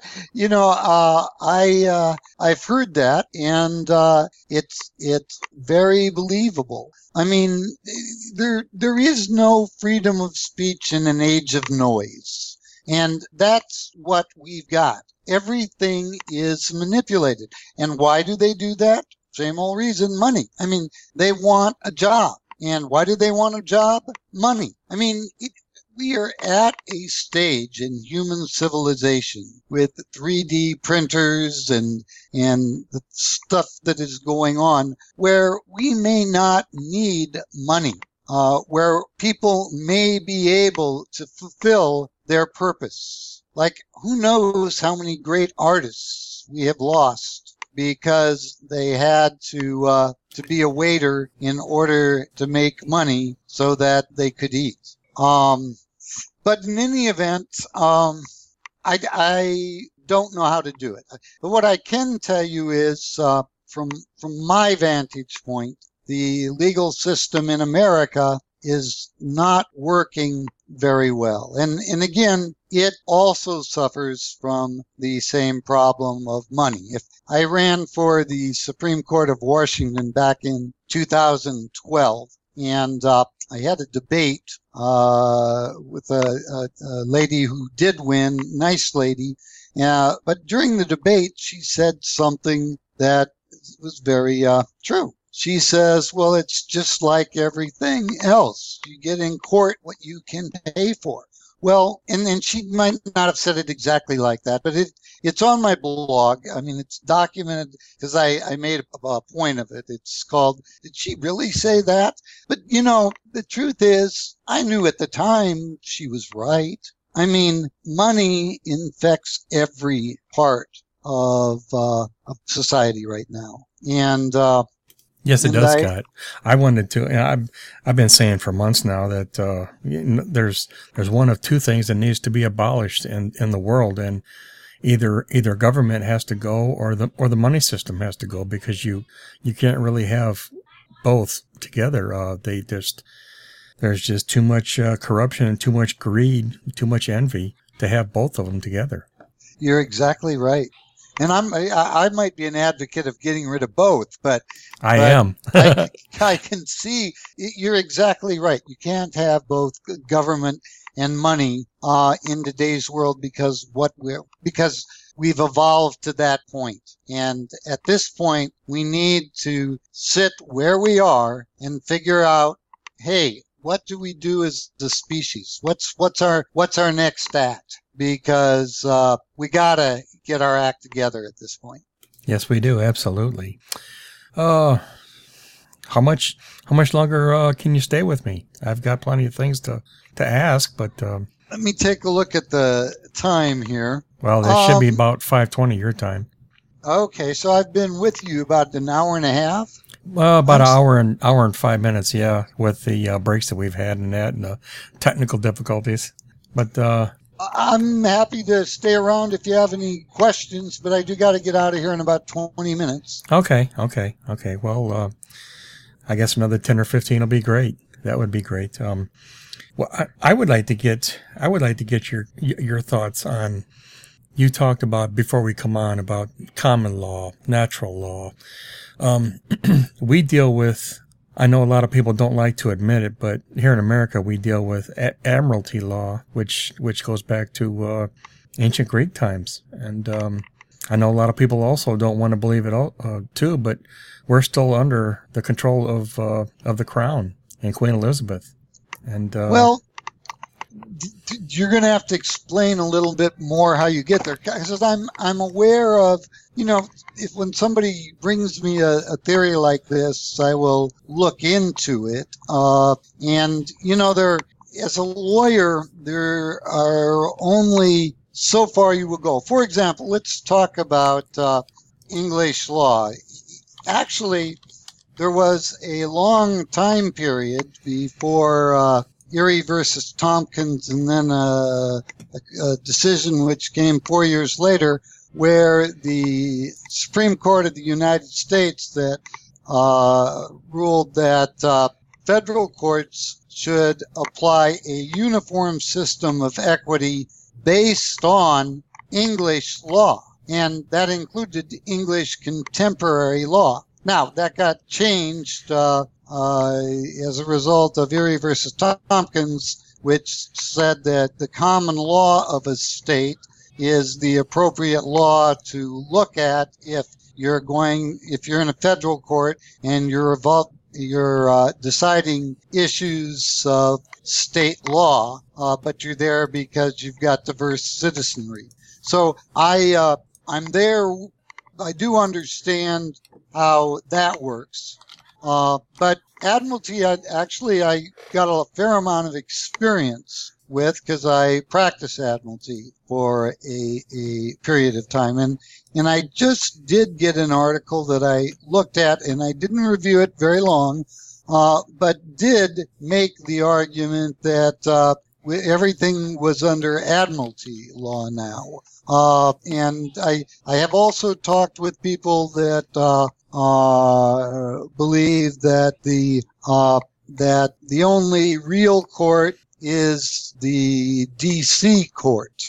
I've heard that, and it's very believable. I mean, there is no freedom of speech in an age of noise, and that's what we've got. Everything is manipulated, and why do they do that? Same old reason, money. I mean, they want a job, and why do they want a job? Money. I mean, we are at a stage in human civilization with 3D printers and the stuff that is going on where we may not need money, where people may be able to fulfill their purpose. Like, who knows how many great artists we have lost because they had to to be a waiter in order to make money so that they could eat. But in any event, I don't know how to do it. But what I can tell you is, from my vantage point, the legal system in America is not working very well. And again, it also suffers from the same problem of money. If I ran for the Supreme Court of Washington back in 2012, and I had a debate with a lady who did win, nice lady. But during the debate, she said something that was very true. She says, well, it's just like everything else. You get in court what you can pay for. Well, and she might not have said it exactly like that, but it's on my blog. I mean, it's documented because I made a point of it. It's called, Did She Really Say That? But, you know, the truth is, I knew at the time she was right. I mean, money infects every part of society right now. And yes, it does, Scott. I wanted to, and I've been saying for months now that there's one of two things that needs to be abolished in the world, and either government has to go or the money system has to go, because you can't really have both together. There's just too much corruption and too much greed, too much envy to have both of them together. You're exactly right. And I might be an advocate of getting rid of both, but I am. I can see you're exactly right. You can't have both government and money in today's world because we've evolved to that point. And at this point, we need to sit where we are and figure out, hey, what do we do as a species? What's our next act? Because we gotta get our act together at this point. Yes, we do. Absolutely. How much longer can you stay with me? I've got plenty of things to ask, but let me take a look at the time here. Well, that should be about 5:20 your time. Okay, so I've been with you about an hour and a half. Well, about an hour and 5 minutes, yeah, with the breaks that we've had and the technical difficulties. But I'm happy to stay around if you have any questions, but I do got to get out of here in about 20 minutes. Okay. Well, I guess another 10 or 15 will be great. That would be great. Well, I would like to get your thoughts on. You talked about before we come on about common law, natural law. We deal with. I know a lot of people don't like to admit it, but here in America, we deal with admiralty law, which goes back to ancient Greek times. And I know a lot of people also don't want to believe it too, but we're still under the control of the crown and Queen Elizabeth. And well, you're going to have to explain a little bit more how you get there, because I'm aware of, if when somebody brings me a theory like this, I will look into it. And as a lawyer, there are only so far you will go. For example, let's talk about English law. Actually, there was a long time period before Erie versus Tompkins, and then a decision which came 4 years later, where the Supreme Court of the United States that ruled that federal courts should apply a uniform system of equity based on English law, and that included English contemporary law. Now, that got changed as a result of Erie versus Tompkins, which said that the common law of a state is the appropriate law to look at if you're in a federal court and you're deciding issues of state law, but you're there because you've got diverse citizenry. So I'm there. I do understand how that works. But Admiralty, I got a fair amount of experience with because I practiced admiralty for a period of time. And I just did get an article that I looked at, and I didn't review it very long, but did make the argument that everything was under admiralty law now. And I have also talked with people that believe that the only real court is the D.C. court.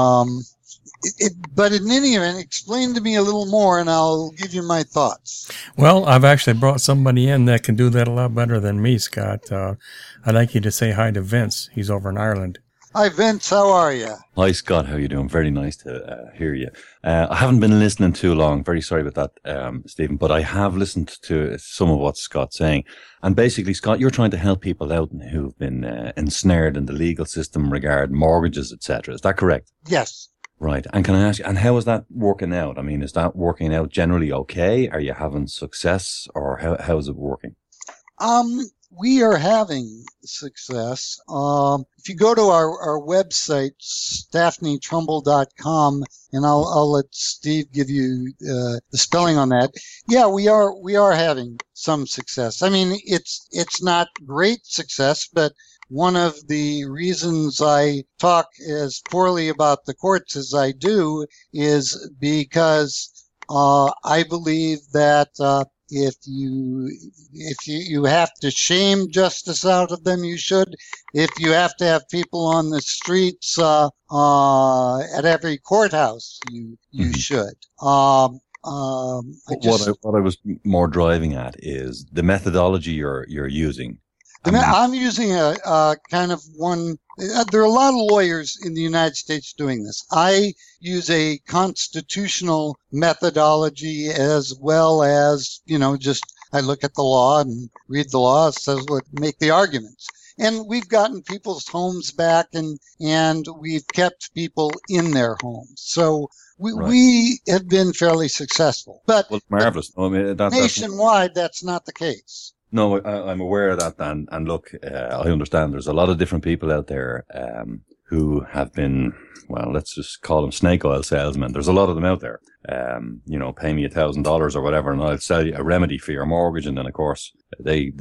But in any event, explain to me a little more, and I'll give you my thoughts. Well, I've actually brought somebody in that can do that a lot better than me, Scott. I'd like you to say hi to Vince. He's over in Ireland. Hi, Vince. How are you? Hi, Scott. How are you doing? Very nice to hear you. I haven't been listening too long. Very sorry about that, Stephen, but I have listened to some of what Scott's saying. And basically, Scott, you're trying to help people out who've been ensnared in the legal system regarding mortgages, etc. Is that correct? Yes. Right. And can I ask you, and how is that working out? I mean, is that working out generally okay? Are you having success, or how is it working? We are having success. If you go to our website, StaffneyTrumbull.com, and I'll let Steve give you the spelling on that. Yeah, we are having some success. I mean, it's not great success, but one of the reasons I talk as poorly about the courts as I do is because I believe that if you have to shame justice out of them, you should. If you have to have people on the streets at every courthouse, you should. What I was more driving at is the methodology you're using. I'm using a kind of one. There are a lot of lawyers in the United States doing this. I use a constitutional methodology as well as, just I look at the law and read the law, says what make the arguments. And we've gotten people's homes back and we've kept people in their homes. So we have been fairly successful. But, marvelous. I mean, nationwide, that's not the case. No, I'm aware of that, and look, I understand there's a lot of different people out there who have been, well, let's just call them snake oil salesmen. There's a lot of them out there. Pay me $1,000 or whatever, and I'll sell you a remedy for your mortgage, and then of course they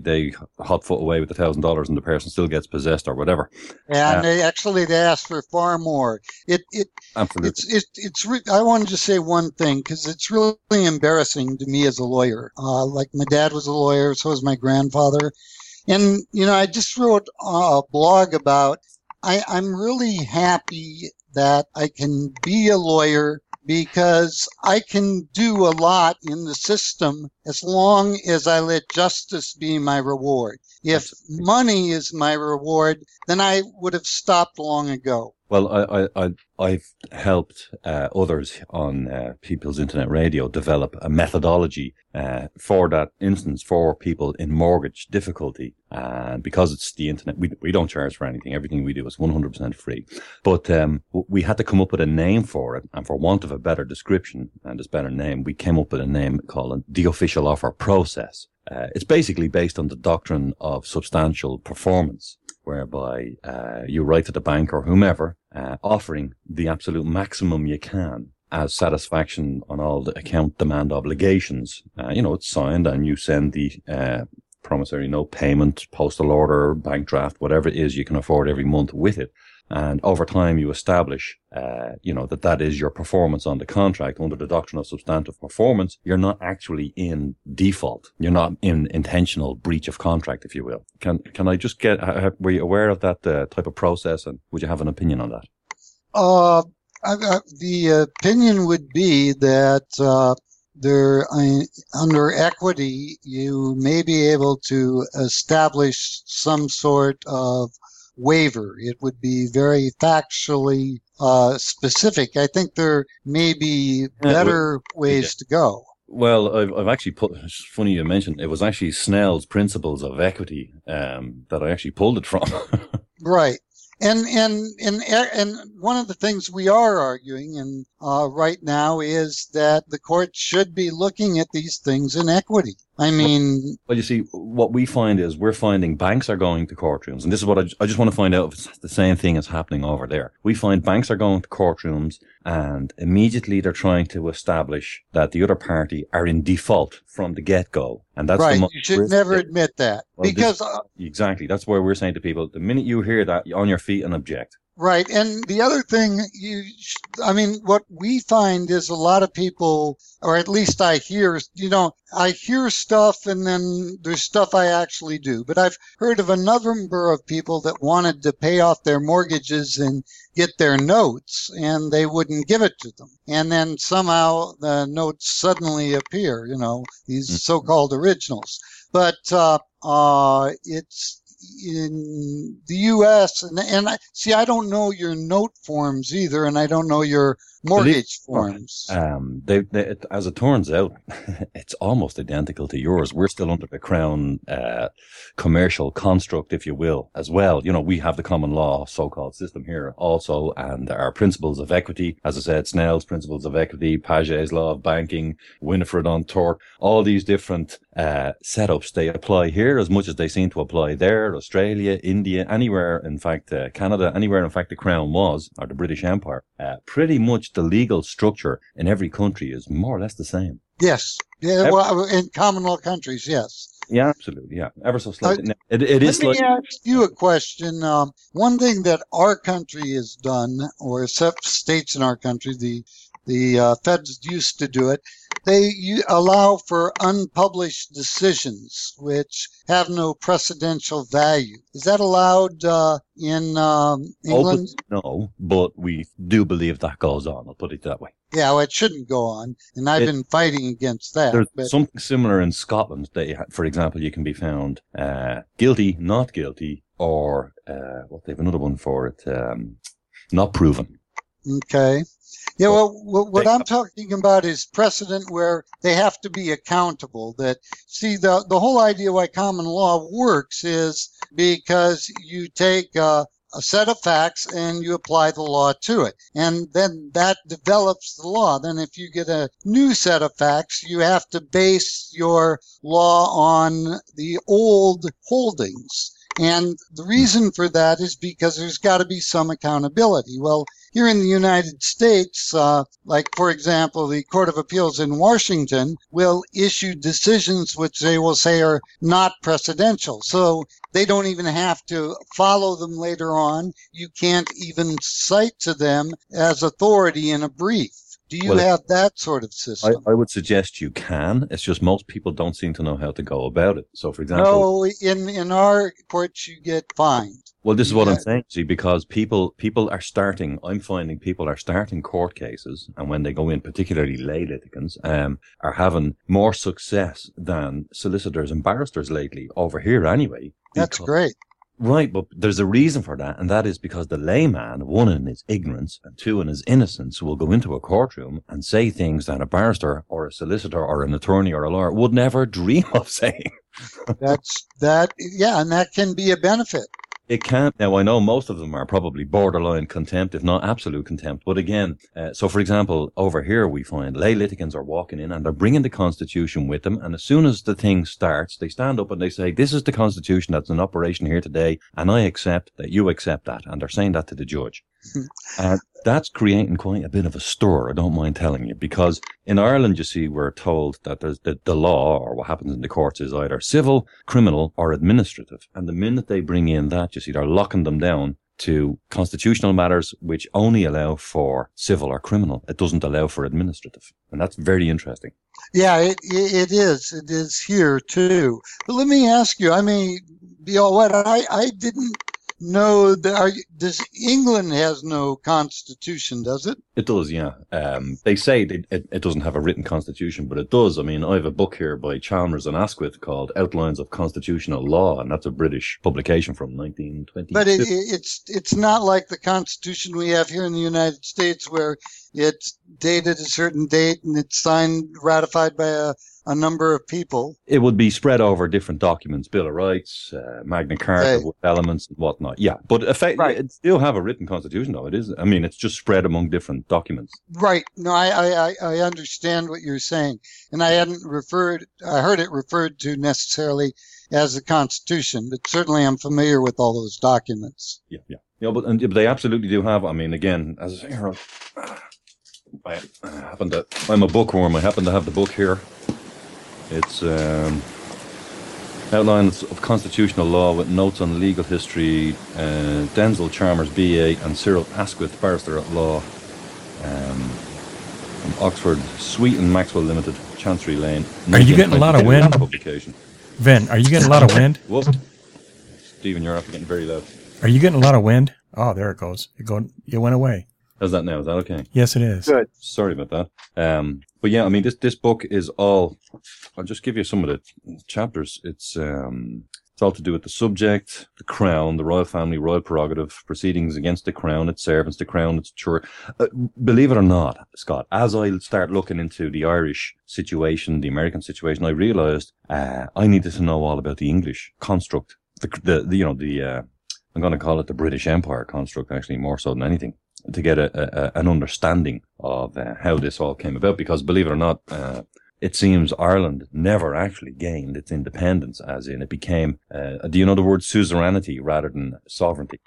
hot foot away with $1,000, and the person still gets possessed or whatever. And they ask for far more. Absolutely. I wanted to say one thing because it's really embarrassing to me as a lawyer. Like my dad was a lawyer, so was my grandfather, and I just wrote a blog about. I'm really happy that I can be a lawyer because I can do a lot in the system as long as I let justice be my reward. If money is my reward, then I would have stopped long ago. Well, I've helped others on People's Internet Radio develop a methodology for that instance for people in mortgage difficulty. And because it's the internet, we don't charge for anything. Everything we do is 100% free. But we had to come up with a name for it. And for want of a better description and this better name, we came up with a name called the official offer process. It's basically based on the doctrine of substantial performance, whereby you write to the bank or whomever, offering the absolute maximum you can as satisfaction on all the account demand obligations. It's signed and you send the promissory note, payment, postal order, bank draft, whatever it is you can afford every month with it. And over time you establish, that is your performance on the contract under the doctrine of substantive performance. You're not actually in default. You're not in intentional breach of contract, if you will. Can I just were you aware of that type of process, and would you have an opinion on that? The opinion would be that, under equity, you may be able to establish some sort of waiver. It would be very factually specific. I think there may be better ways to go. Well, I've actually it's funny you mentioned, it was actually Snell's Principles of Equity that I actually pulled it from. Right. And one of the things we are arguing right now is that the court should be looking at these things in equity. I mean, well, you see, what we find is we're finding banks are going to courtrooms, and this is what I just want to find out if it's the same thing as happening over there. We find banks are going to courtrooms, and immediately they're trying to establish that the other party are in default from the get-go, and that's right. the You should never admit that because exactly that's where we're saying to people: the minute you hear that, you're on your feet and object. Right. And the other thing what we find is a lot of people, or at least I hear, I hear stuff and then there's stuff I actually do. But I've heard of a number of people that wanted to pay off their mortgages and get their notes and they wouldn't give it to them. And then somehow the notes suddenly appear, these so-called originals. But, it's, in the U.S. and I don't know your note forms either, and I don't know your mortgage forms. They, as it turns out, it's almost identical to yours. We're still under the Crown commercial construct, if you will, as well. We have the common law so-called system here also, and our principles of equity, as I said, Snell's principles of equity, Paget's law of banking, Winifred on tort, all these different setups, they apply here as much as they seem to apply there, Australia, India, anywhere, in fact, Canada, anywhere, in fact, the Crown was, or the British Empire. Pretty much the legal structure in every country is more or less the same. Yes. Yeah. Well, in Commonwealth countries, yes. Yeah, absolutely. Yeah. Ever so slightly. It is Let me ask you a question. One thing that our country has done, or except states in our country, the feds used to do it. They allow for unpublished decisions, which have no precedential value. Is that allowed in England? No, but we do believe that goes on. I'll put it that way. Yeah, well, it shouldn't go on, and I've been fighting against that. There's something similar in Scotland. For example, you can be found guilty, not guilty, or they have another one for it, not proven. Okay. Yeah, well, what I'm talking about is precedent where they have to be accountable. The whole idea why common law works is because you take a set of facts and you apply the law to it. And then that develops the law. Then if you get a new set of facts, you have to base your law on the old holdings. And the reason for that is because there's got to be some accountability. Well, here in the United States, like, for example, the Court of Appeals in Washington will issue decisions which they will say are not precedential. So they don't even have to follow them later on. You can't even cite to them as authority in a brief. Do you have that sort of system? I would suggest you can. It's just most people don't seem to know how to go about it. So, for example... No, in our courts, you get fined. Well, this is what I'm saying, see, because people are starting, I'm finding people are starting court cases, and when they go in, particularly lay litigants, are having more success than solicitors and barristers lately, over here anyway. That's great. Right, but there's a reason for that, and that is because the layman, one in his ignorance and two in his innocence, will go into a courtroom and say things that a barrister or a solicitor or an attorney or a lawyer would never dream of saying. And that can be a benefit. It can. Now, I know most of them are probably borderline contempt, if not absolute contempt. But again, so for example, over here we find lay litigants are walking in and they're bringing the Constitution with them. And as soon as the thing starts, they stand up and they say, this is the Constitution that's in operation here today. And I accept that you accept that. And they're saying that to the judge. That's creating quite a bit of a stir, I don't mind telling you, because in Ireland, you see, we're told that the law, or what happens in the courts, is either civil, criminal, or administrative. And the minute they bring in that, you see, they're locking them down to constitutional matters which only allow for civil or criminal. It doesn't allow for administrative. And that's very interesting. Yeah, it is. It is here, too. But let me ask you, I didn't know does England has no constitution, does it? It does, yeah. They say it doesn't have a written constitution, but it does. I mean, I have a book here by Chalmers and Asquith called Outlines of Constitutional Law, and that's a British publication from 1922. But it's not like the constitution we have here in the United States, where it's dated a certain date and it's signed, ratified by a number of people. It would be spread over different documents, Bill of Rights, Magna Carta, with elements and whatnot. Yeah, but effectively, it still have a written constitution, though. It is. I mean, it's just spread among different documents. Right. No, I understand what you're saying. And I heard it referred to necessarily as the Constitution, but certainly I'm familiar with all those documents. Yeah, but they absolutely do have, I mean, again, as I say, Harold, I'm a bookworm. I happen to have the book here. It's Outlines of Constitutional Law with Notes on Legal History, Denzel Chalmers, BA, and Cyril Asquith, Barrister at Law, from Oxford, Sweet and Maxwell Limited, Chancery Lane. Are you getting a lot of wind? Publication. Vin, are you getting a lot of wind? Whoa. Stephen, you're after getting very loud. Are you getting a lot of wind? Oh, there it goes. It went away. How's that now? Is that okay? Yes, it is. Good. Sorry about that. But yeah, I mean, this book is all. I'll just give you some of the chapters. It's all to do with the subject, the crown, the royal family, royal prerogative, proceedings against the crown, its servants, the crown, its church. Believe it or not, Scott, as I start looking into the Irish situation, the American situation, I realised I needed to know all about the English construct. I'm going to call it the British Empire construct, actually, more so than anything, to get an understanding of how this all came about. Because believe it or not, it seems Ireland never actually gained its independence, as in it became, do you know the word suzerainty rather than sovereignty?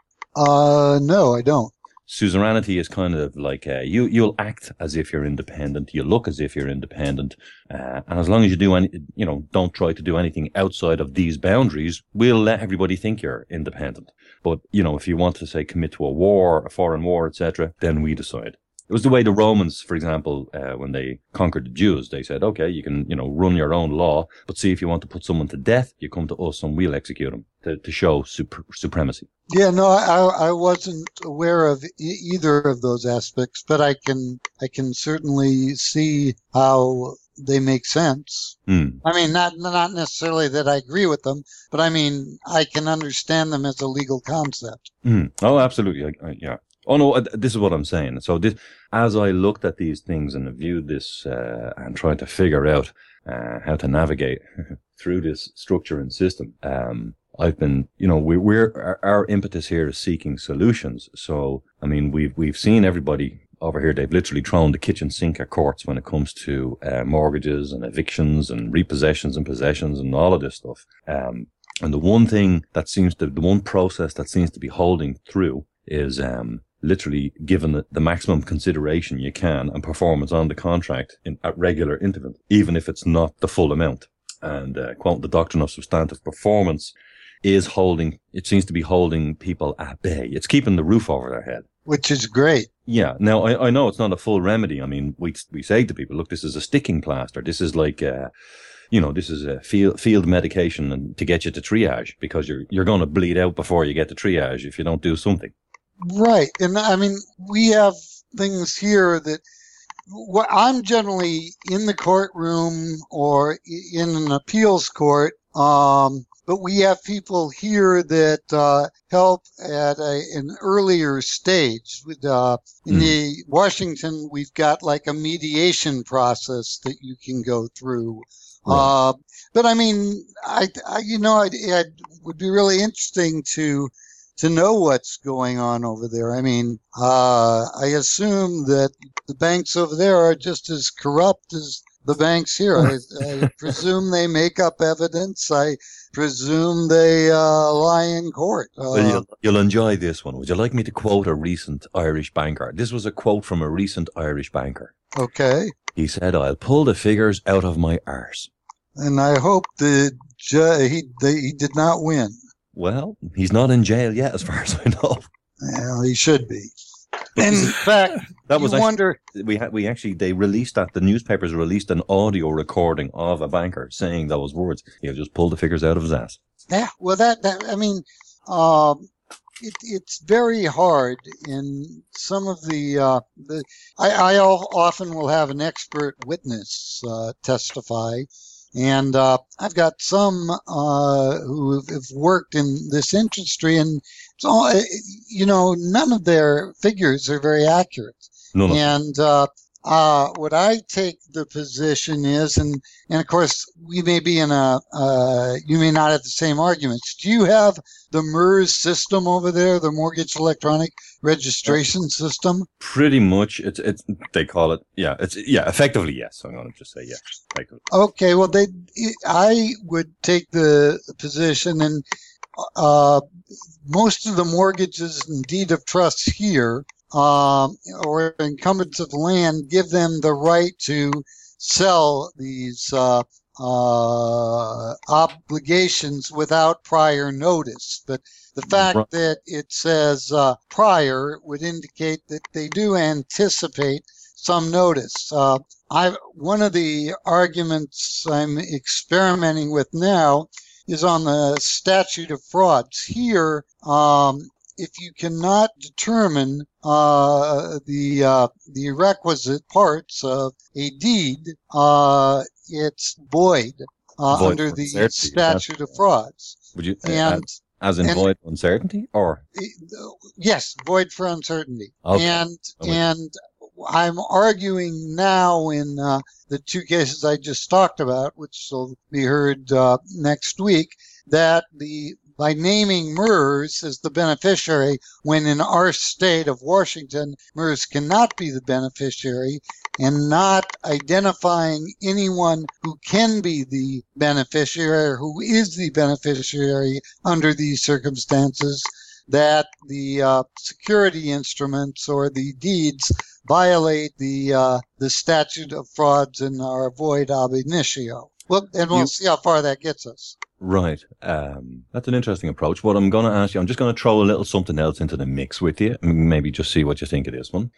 No, I don't. Suzerainty is kind of like you'll act as if you're independent, you look as if you're independent, and as long as you don't try to do anything outside of these boundaries, we'll let everybody think you're independent. But if you want to say commit to a war, a foreign war, etc., then we decide. It was the way the Romans, for example, when they conquered the Jews, they said, okay, you can, run your own law, but see, if you want to put someone to death, you come to us and we'll execute them to show supremacy. Yeah, no, I wasn't aware of either of those aspects, but I can certainly see how they make sense. I mean, not necessarily that I agree with them, but I mean, I can understand them as a legal concept. Oh, absolutely. Yeah. Oh, no, this is what I'm saying. So as I looked at these things and viewed this and tried to figure out how to navigate through this structure and system, I've been, our impetus here is seeking solutions. So, I mean, we've seen everybody over here. They've literally thrown the kitchen sink at courts when it comes to mortgages and evictions and repossessions and possessions and all of this stuff. And the one process that seems to be holding through is literally given the maximum consideration you can and performance on the contract at regular intervals, even if it's not the full amount. And quote, the doctrine of substantive performance it seems to be holding people at bay. It's keeping the roof over their head. Which is great. Yeah. Now, I know it's not a full remedy. I mean, we say to people, look, this is a sticking plaster. This is like, this is a field medication and to get you to triage, because you're going to bleed out before you get to triage if you don't do something. Right. And I mean, we have things here that I'm generally in the courtroom or in an appeals court, but we have people here that help at an earlier stage. In the Washington, we've got like a mediation process that you can go through. Right. But I mean, it would be really interesting to know what's going on over there. I mean, I assume that the banks over there are just as corrupt as the banks here. I presume they make up evidence. I presume they lie in court. Well, you'll enjoy this one. Would you like me to quote a recent Irish banker? This was a quote from a recent Irish banker. Okay. He said, "I'll pull the figures out of my arse." And I hope that he did not win. Well, he's not in jail yet, as far as I know. Well, he should be. In fact, they released that. The newspapers released an audio recording of a banker saying those words. He'll just pull the figures out of his ass. Yeah, well, it's very hard in some of I often will have an expert witness testify. And I've got some who have worked in this industry, and it's all, none of their figures are very accurate. No. And What I take the position is, and of course we may be in you may not have the same arguments. Do you have the MERS system over there, the Mortgage Electronic Registration System? Pretty much, it's they call it, effectively yes. I'm going to just say yes. Okay, well I would take the position, and most of the mortgages and deed of trust here, or incumbents of land, give them the right to sell these obligations without prior notice. But the fact that it says prior would indicate that they do anticipate some notice. One of the arguments I'm experimenting with now is on the statute of frauds. Here, if you cannot determine the requisite parts of a deed, it's void under the statute of frauds. Would you as in void for uncertainty, or yes, void for uncertainty? Okay. And I'm arguing now in the two cases I just talked about, which will be heard next week, that by naming MERS as the beneficiary, when in our state of Washington, MERS cannot be the beneficiary, and not identifying anyone who can be the beneficiary or who is the beneficiary under these circumstances, that the security instruments or the deeds violate the statute of frauds and are void ab initio. Well, and we'll see how far that gets us. Right. That's an interesting approach. What I'm going to ask you, I'm just going to throw a little something else into the mix with you, and maybe just see what you think of this one.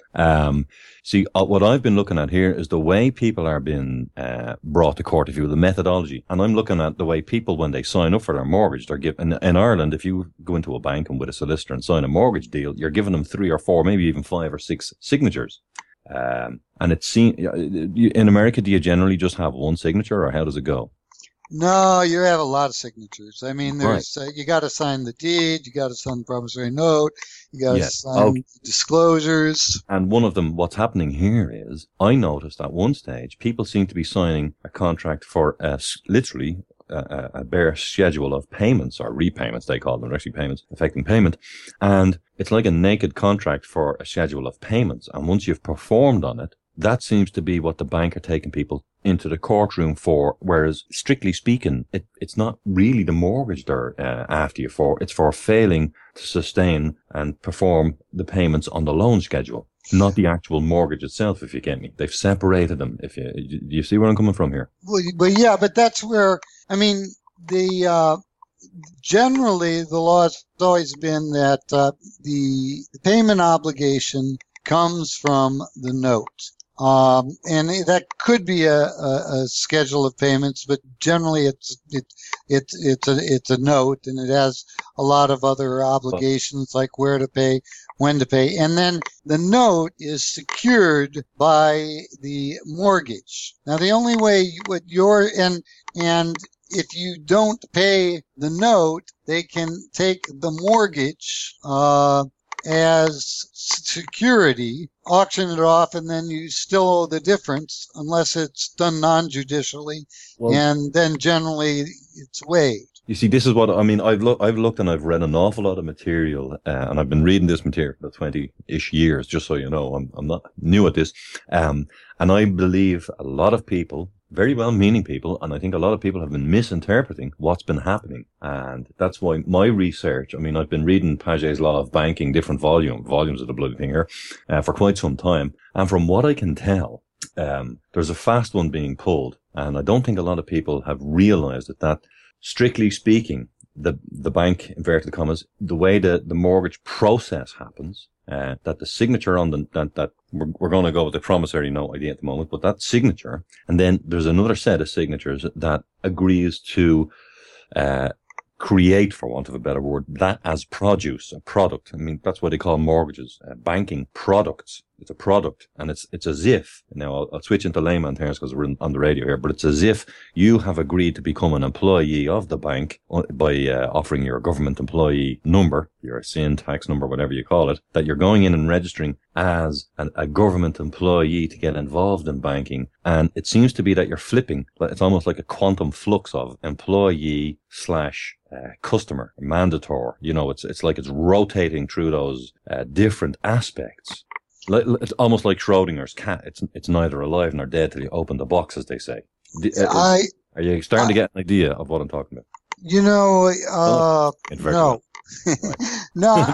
What I've been looking at here is the way people are being brought to court, if you will, the methodology. And I'm looking at the way people, when they sign up for their mortgage, they're given, in Ireland, if you go into a bank and with a solicitor and sign a mortgage deal, you're giving them 3 or 4, maybe even 5 or 6 signatures. And it seems, in America, do you generally just have one signature, or how does it go? No, you have a lot of signatures. I mean, there's you got to sign the deed, you got to sign the promissory note, you got to sign disclosures. And one of them, what's happening here is, I noticed at one stage, people seem to be signing a contract for literally a bare schedule of payments, or repayments, they call them. They're actually payments affecting payment. And it's like a naked contract for a schedule of payments. And once you've performed on it, that seems to be what the bank are taking people into the courtroom for, whereas strictly speaking, it's not really the mortgage they're after you for. It's for failing to sustain and perform the payments on the loan schedule, not the actual mortgage itself, if you get me. They've separated them. Do you see where I'm coming from here? Well, yeah, but that's where, I mean, generally the law has always been that the payment obligation comes from the note. And that could be a schedule of payments, but generally it's a note, and it has a lot of other obligations like where to pay, when to pay, and then the note is secured by the mortgage. Now, the only way and if you don't pay the note, they can take the mortgage as security, auction it off, and then you still owe the difference unless it's done non-judicially, and then generally it's waived. You see, this is what I mean. I've looked and I've read an awful lot of material, and I've been reading this material for 20-ish years, just so you know. I'm not new at this, and I believe a lot of people, very well-meaning people, and I think a lot of people have been misinterpreting what's been happening. And that's why my research, I mean, I've been reading Paget's Law of Banking, different volumes of the bloody thing here, for quite some time. And from what I can tell, there's a fast one being pulled. And I don't think a lot of people have realized that strictly speaking, the bank, inverted commas, the way the mortgage process happens, that the signature on that we're going to go with the promissory note idea at the moment, but that signature, and then there's another set of signatures that agrees to create, for want of a better word, that as produce, a product. I mean, that's what they call mortgages, banking products. It's a product, and it's as if, now I'll switch into layman terms because we're on the radio here, but it's as if you have agreed to become an employee of the bank by offering your government employee number, your SIN tax number, whatever you call it, that you're going in and registering as a government employee to get involved in banking. And it seems to be that you're flipping. It's almost like a quantum flux of employee / customer, mandator. It's like it's rotating through those different aspects. It's almost like Schrodinger's cat. It's neither alive nor dead till you open the box, as they say. Are you starting to get an idea of what I'm talking about? No. No,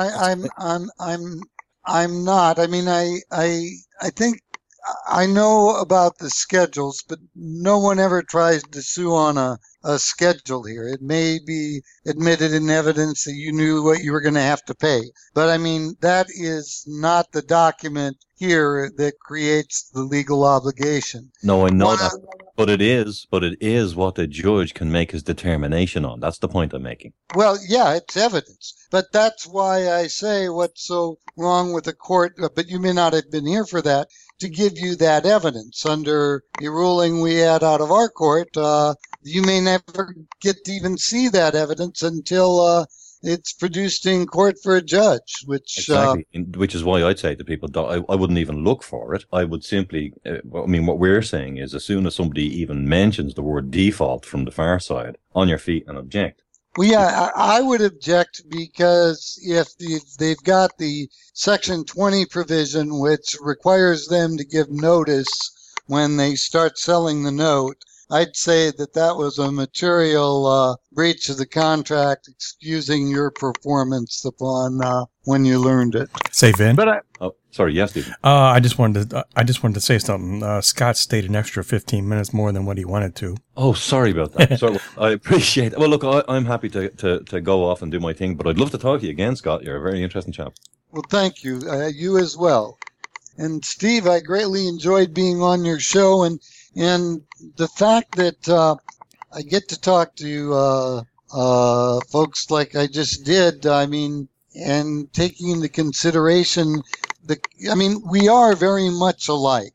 I'm not. I mean, I think I know about the schedules, but no one ever tries to sue on a schedule here. It may be admitted in evidence that you knew what you were going to have to pay. But I mean, that is not the document here that creates the legal obligation. No, I know that. But it is what the judge can make his determination on. That's the point I'm making. Well, yeah, it's evidence. But that's why I say what's so wrong with the court, but you may not have been here for that, to give you that evidence. Under the ruling we had out of our court, you may never get to even see that evidence until it's produced in court for a judge, which is why I'd say to people, I wouldn't even look for it. I would simply, what we're saying is, as soon as somebody even mentions the word default from the far side, on your feet and object. Well, yeah, I would object because if they've got the Section 20 provision, which requires them to give notice when they start selling the note, I'd say that was a material breach of the contract, excusing your performance upon when you learned it. Say, Vin. Sorry, yes, Stephen. I just wanted to say something. Scott stayed an extra 15 minutes more than what he wanted to. Oh, sorry about that. Sorry, I appreciate it. Well, look, I'm happy to go off and do my thing, but I'd love to talk to you again, Scott. You're a very interesting chap. Well, thank you. You as well. And Steve, I greatly enjoyed being on your show, and the fact that I get to talk to folks like I just did, I mean, and taking into consideration we are very much alike,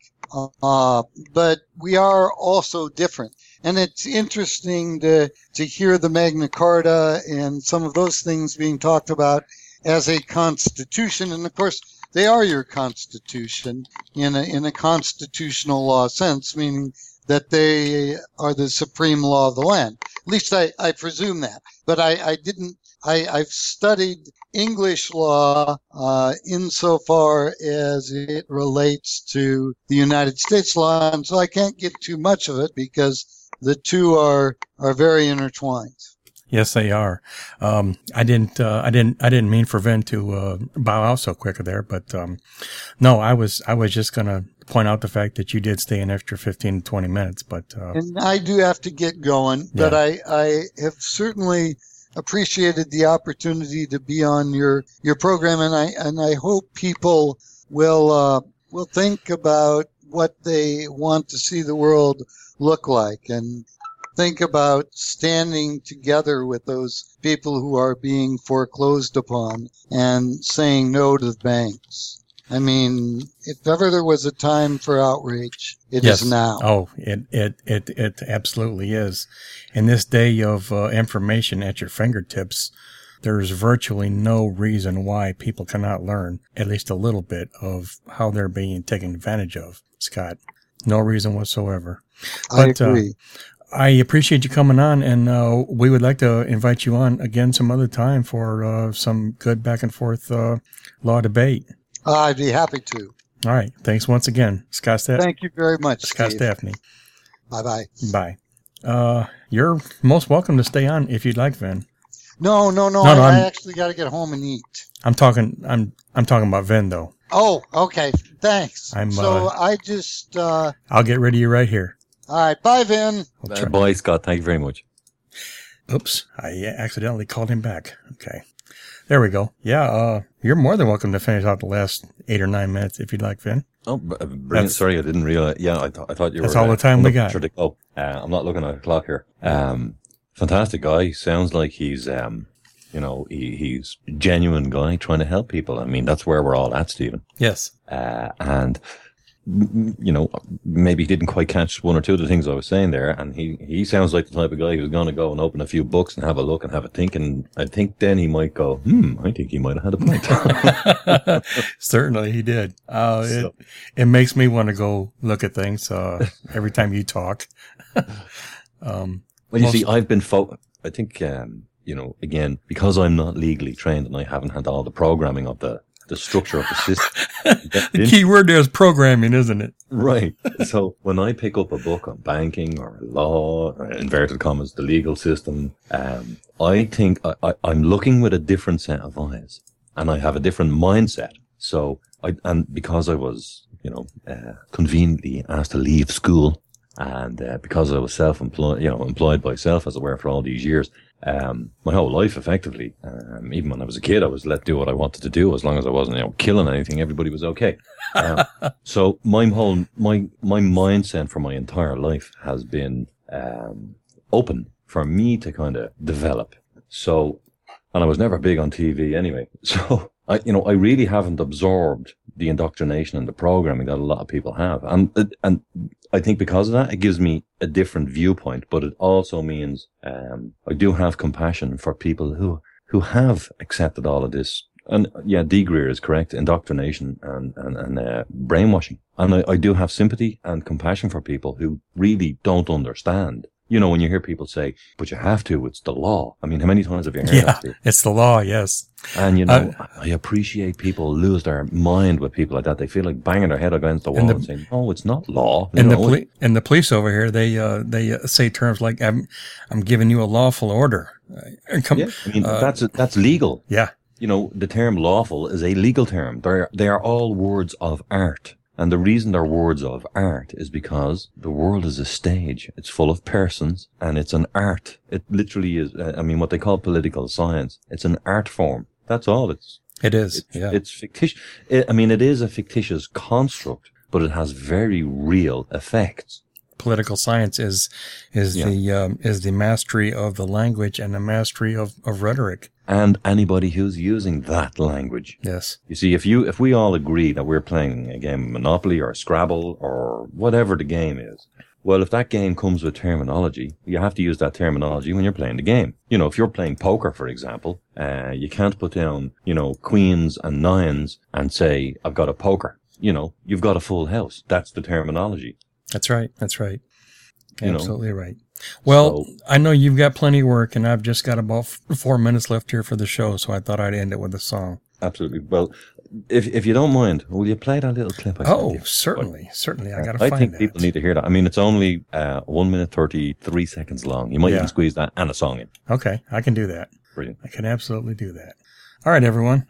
but we are also different. And it's interesting to hear the Magna Carta and some of those things being talked about as a constitution. And of course, they are your constitution in a constitutional law sense, meaning that they are the supreme law of the land. At least I presume that. But I've studied English law insofar as it relates to the United States law, and so I can't get too much of it because the two are very intertwined. Yes, they are. I didn't mean for Vin to bow out so quick there, but no, I was just gonna point out the fact that you did stay an extra 15 to 20 minutes, but and I do have to get going, but yeah. I have certainly appreciated the opportunity to be on your program, and I hope people will think about what they want to see the world look like, and think about standing together with those people who are being foreclosed upon and saying no to the banks. I mean, if ever there was a time for outrage, it is now. Oh, it absolutely is. In this day of information at your fingertips, there's virtually no reason why people cannot learn at least a little bit of how they're being taken advantage of, Scott. No reason whatsoever. But, I agree. I appreciate you coming on, and we would like to invite you on again some other time for some good back and forth law debate. I'd be happy to. All right. Thanks once again, Scott Staffney. Thank you very much, Scott Steve. Staffney. Bye-bye. Bye. You're most welcome to stay on if you'd like, Vin. No. I actually got to get home and eat. I'm talking about Vin, though. Oh, okay. Thanks. I'll get rid of you right here. All right. Bye, Vin. Bye, Scott. Thank you very much. Oops. I accidentally called him back. Okay. There we go. Yeah, you're more than welcome to finish out the last 8 or 9 minutes if you'd like, Vin. Oh, brilliant. Sorry, I didn't realize. Yeah, I thought you were. That's all the time we got. I'm not looking at the clock here. Fantastic guy. Sounds like he's You know, he's a genuine guy trying to help people. I mean, that's where we're all at, Stephen. Yes. And, you know, maybe he didn't quite catch one or two of the things I was saying there. And he sounds like the type of guy who's going to go and open a few books and have a look and have a think. And I think then he might go, I think he might have had a point. Certainly he did. It makes me want to go look at things every time you talk. Well, you see, I've been I think, you know, again, because I'm not legally trained and I haven't had all the programming of the structure of the system. The key word there is programming, isn't it? Right. So when I pick up a book on banking or law, or inverted commas, the legal system, I think I'm looking with a different set of eyes and I have a different mindset. So and because I was, you know, conveniently asked to leave school and, because I was self-employed, you know, employed by self, as it were, for all these years, my whole life, effectively, even when I was a kid, I was let do what I wanted to do as long as I wasn't, you know, killing anything. Everybody was okay. So my mindset for my entire life has been, open for me to kind of develop. So, and I was never big on TV anyway. So I really haven't absorbed the indoctrination and the programming that a lot of people have. And I think because of that, it gives me a different viewpoint, but it also means, I do have compassion for people who have accepted all of this. And yeah, D. Greer is correct. Indoctrination and brainwashing. And I do have sympathy and compassion for people who really don't understand. You know, when you hear people say, but you have to, it's the law. I mean, how many times have you heard that? Yeah, it's the law, yes. And, you know, I appreciate people lose their mind with people like that. They feel like banging their head against the wall and saying, no, it's not law. And the police over here, they say terms like, I'm giving you a lawful order. Yeah, I mean, that's legal. Yeah. You know, the term lawful is a legal term. They are all words of art. And the reason they're words of art is because the world is a stage. It's full of persons and it's an art. It literally is, what they call political science. It's an art form. That's all it is. It's fictitious. It is a fictitious construct, but it has very real effects. Political science is the mastery of the language and the mastery of rhetoric. And anybody who's using that language. Yes. You see, if we all agree that we're playing a game of Monopoly or Scrabble or whatever the game is, well, if that game comes with terminology, you have to use that terminology when you're playing the game. You know, if you're playing poker, for example, you can't put down, you know, queens and nines and say, I've got a poker. You know, you've got a full house. That's the terminology. That's right. Absolutely right. Well, so, I know you've got plenty of work, and I've just got about 4 minutes left here for the show, so I thought I'd end it with a song. Absolutely. Well, if you don't mind, will you play that little clip? Certainly. I got to find that. I think people need to hear that. I mean, it's only 1 minute 33 seconds long. You might even squeeze that and a song in. Okay, I can do that. Brilliant. I can absolutely do that. All right, everyone.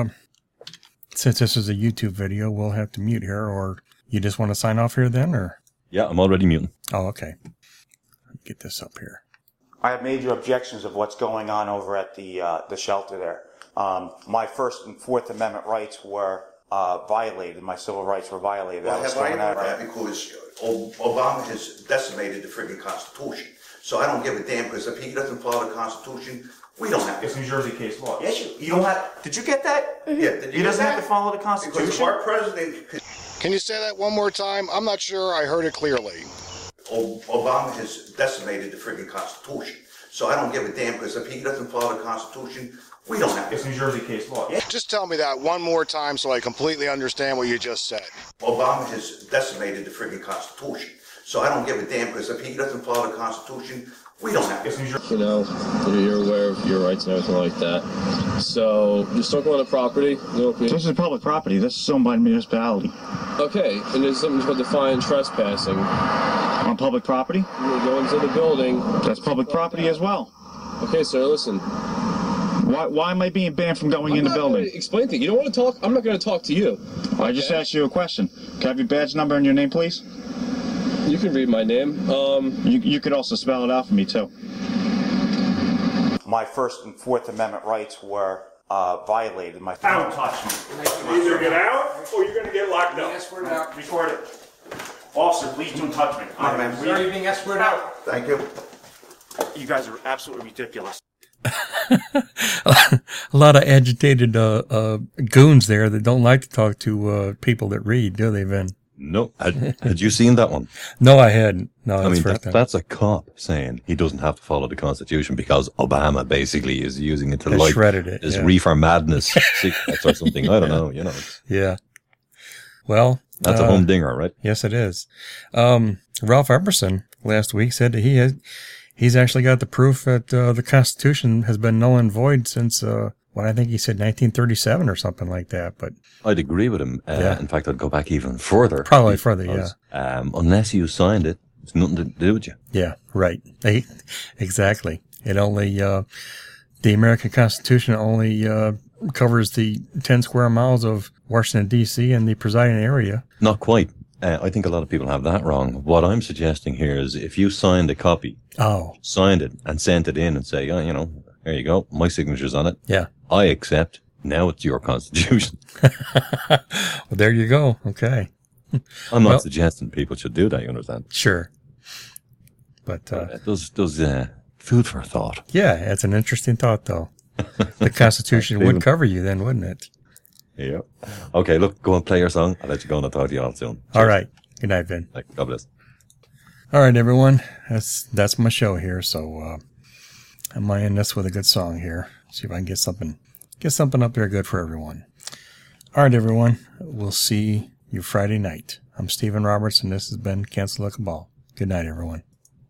Since this is a YouTube video, we'll have to mute here, or you just want to sign off here then, or? Yeah, I'm already muting. Oh, okay. Get this up here. I have major objections of what's going on over at the shelter there. My First and Fourth Amendment rights were violated. My civil rights were violated. Well, have I heard that? Because Obama has decimated the friggin' Constitution. So I don't give a damn, because if he doesn't follow the Constitution, we don't have to. It's New Jersey case law. Yes, you don't have. Did you get that? Mm-hmm. Yeah. He doesn't have to follow the Constitution. Because our president. Can you say that one more time? I'm not sure I heard it clearly. Obama has decimated the friggin' Constitution. So I don't give a damn, because if he doesn't follow the Constitution, we don't have to. It's New Jersey case law. Yeah. Just tell me that one more time so I completely understand what you just said. Obama has decimated the friggin' Constitution. So I don't give a damn, because if he doesn't follow the Constitution, we don't have to. It's New Jersey. You know, you're aware of your rights and everything like that. So, just talking about the property. This is public property. This is owned by the municipality. Okay, and there's something called defiant trespassing. On public property? You go into the building. That's public property as well. Okay, sir, listen. Why am I being banned from going in the building? Explain to you. You don't want to talk? I'm not going to talk to you. Okay? I just asked you a question. Can I have your badge number and your name, please? You can read my name. You could also spell it out for me, too. My First and Fourth Amendment rights were violated. Don't touch me. Either get out or you're going to get locked up. Escorted out. Record it. Officer, please don't touch me. Sir, you're being escorted out. Thank you. You guys are absolutely ridiculous. A lot of agitated goons there that don't like to talk to people that read, do they, Vin? No. Had you seen that one? No, I hadn't. No, I mean, that's a cop saying he doesn't have to follow the Constitution because Obama basically is using it to like shredded it, his reefer madness secrets or something. I don't know, you know. Yeah. Well, that's a humdinger, right? Yes, it is. Ralph Epperson last week said that he's actually got the proof that the Constitution has been null and void since what I think he said 1937 or something like that. But I'd agree with him. In fact, I'd go back even further. Probably further, yeah. Unless you signed it, it's nothing to do with you. Yeah, right. Exactly. It only the American Constitution only covers the 10 square miles of Washington, D.C. and the presiding area. Not quite. I think a lot of people have that wrong. What I'm suggesting here is if you signed a copy, signed it and sent it in and say, oh, you know, there you go, my signature's on it. Yeah. I accept. Now it's your Constitution. Well, there you go. Okay. I'm not suggesting people should do that, you understand? Sure. But those food for thought. Yeah, it's an interesting thought, though. The Constitution would cover you then, wouldn't it? Yeah. Okay, look, go and play your song. I'll let you go and I'll talk to you all soon. Cheers. All right. Good night, Vin. God bless. All right, everyone. That's my show here. So I might end this with a good song here. See if I can get something up there good for everyone. All right, everyone. We'll see you Friday night. I'm Stephen Roberts, and this has been Cancel Like a Ball. Good night, everyone.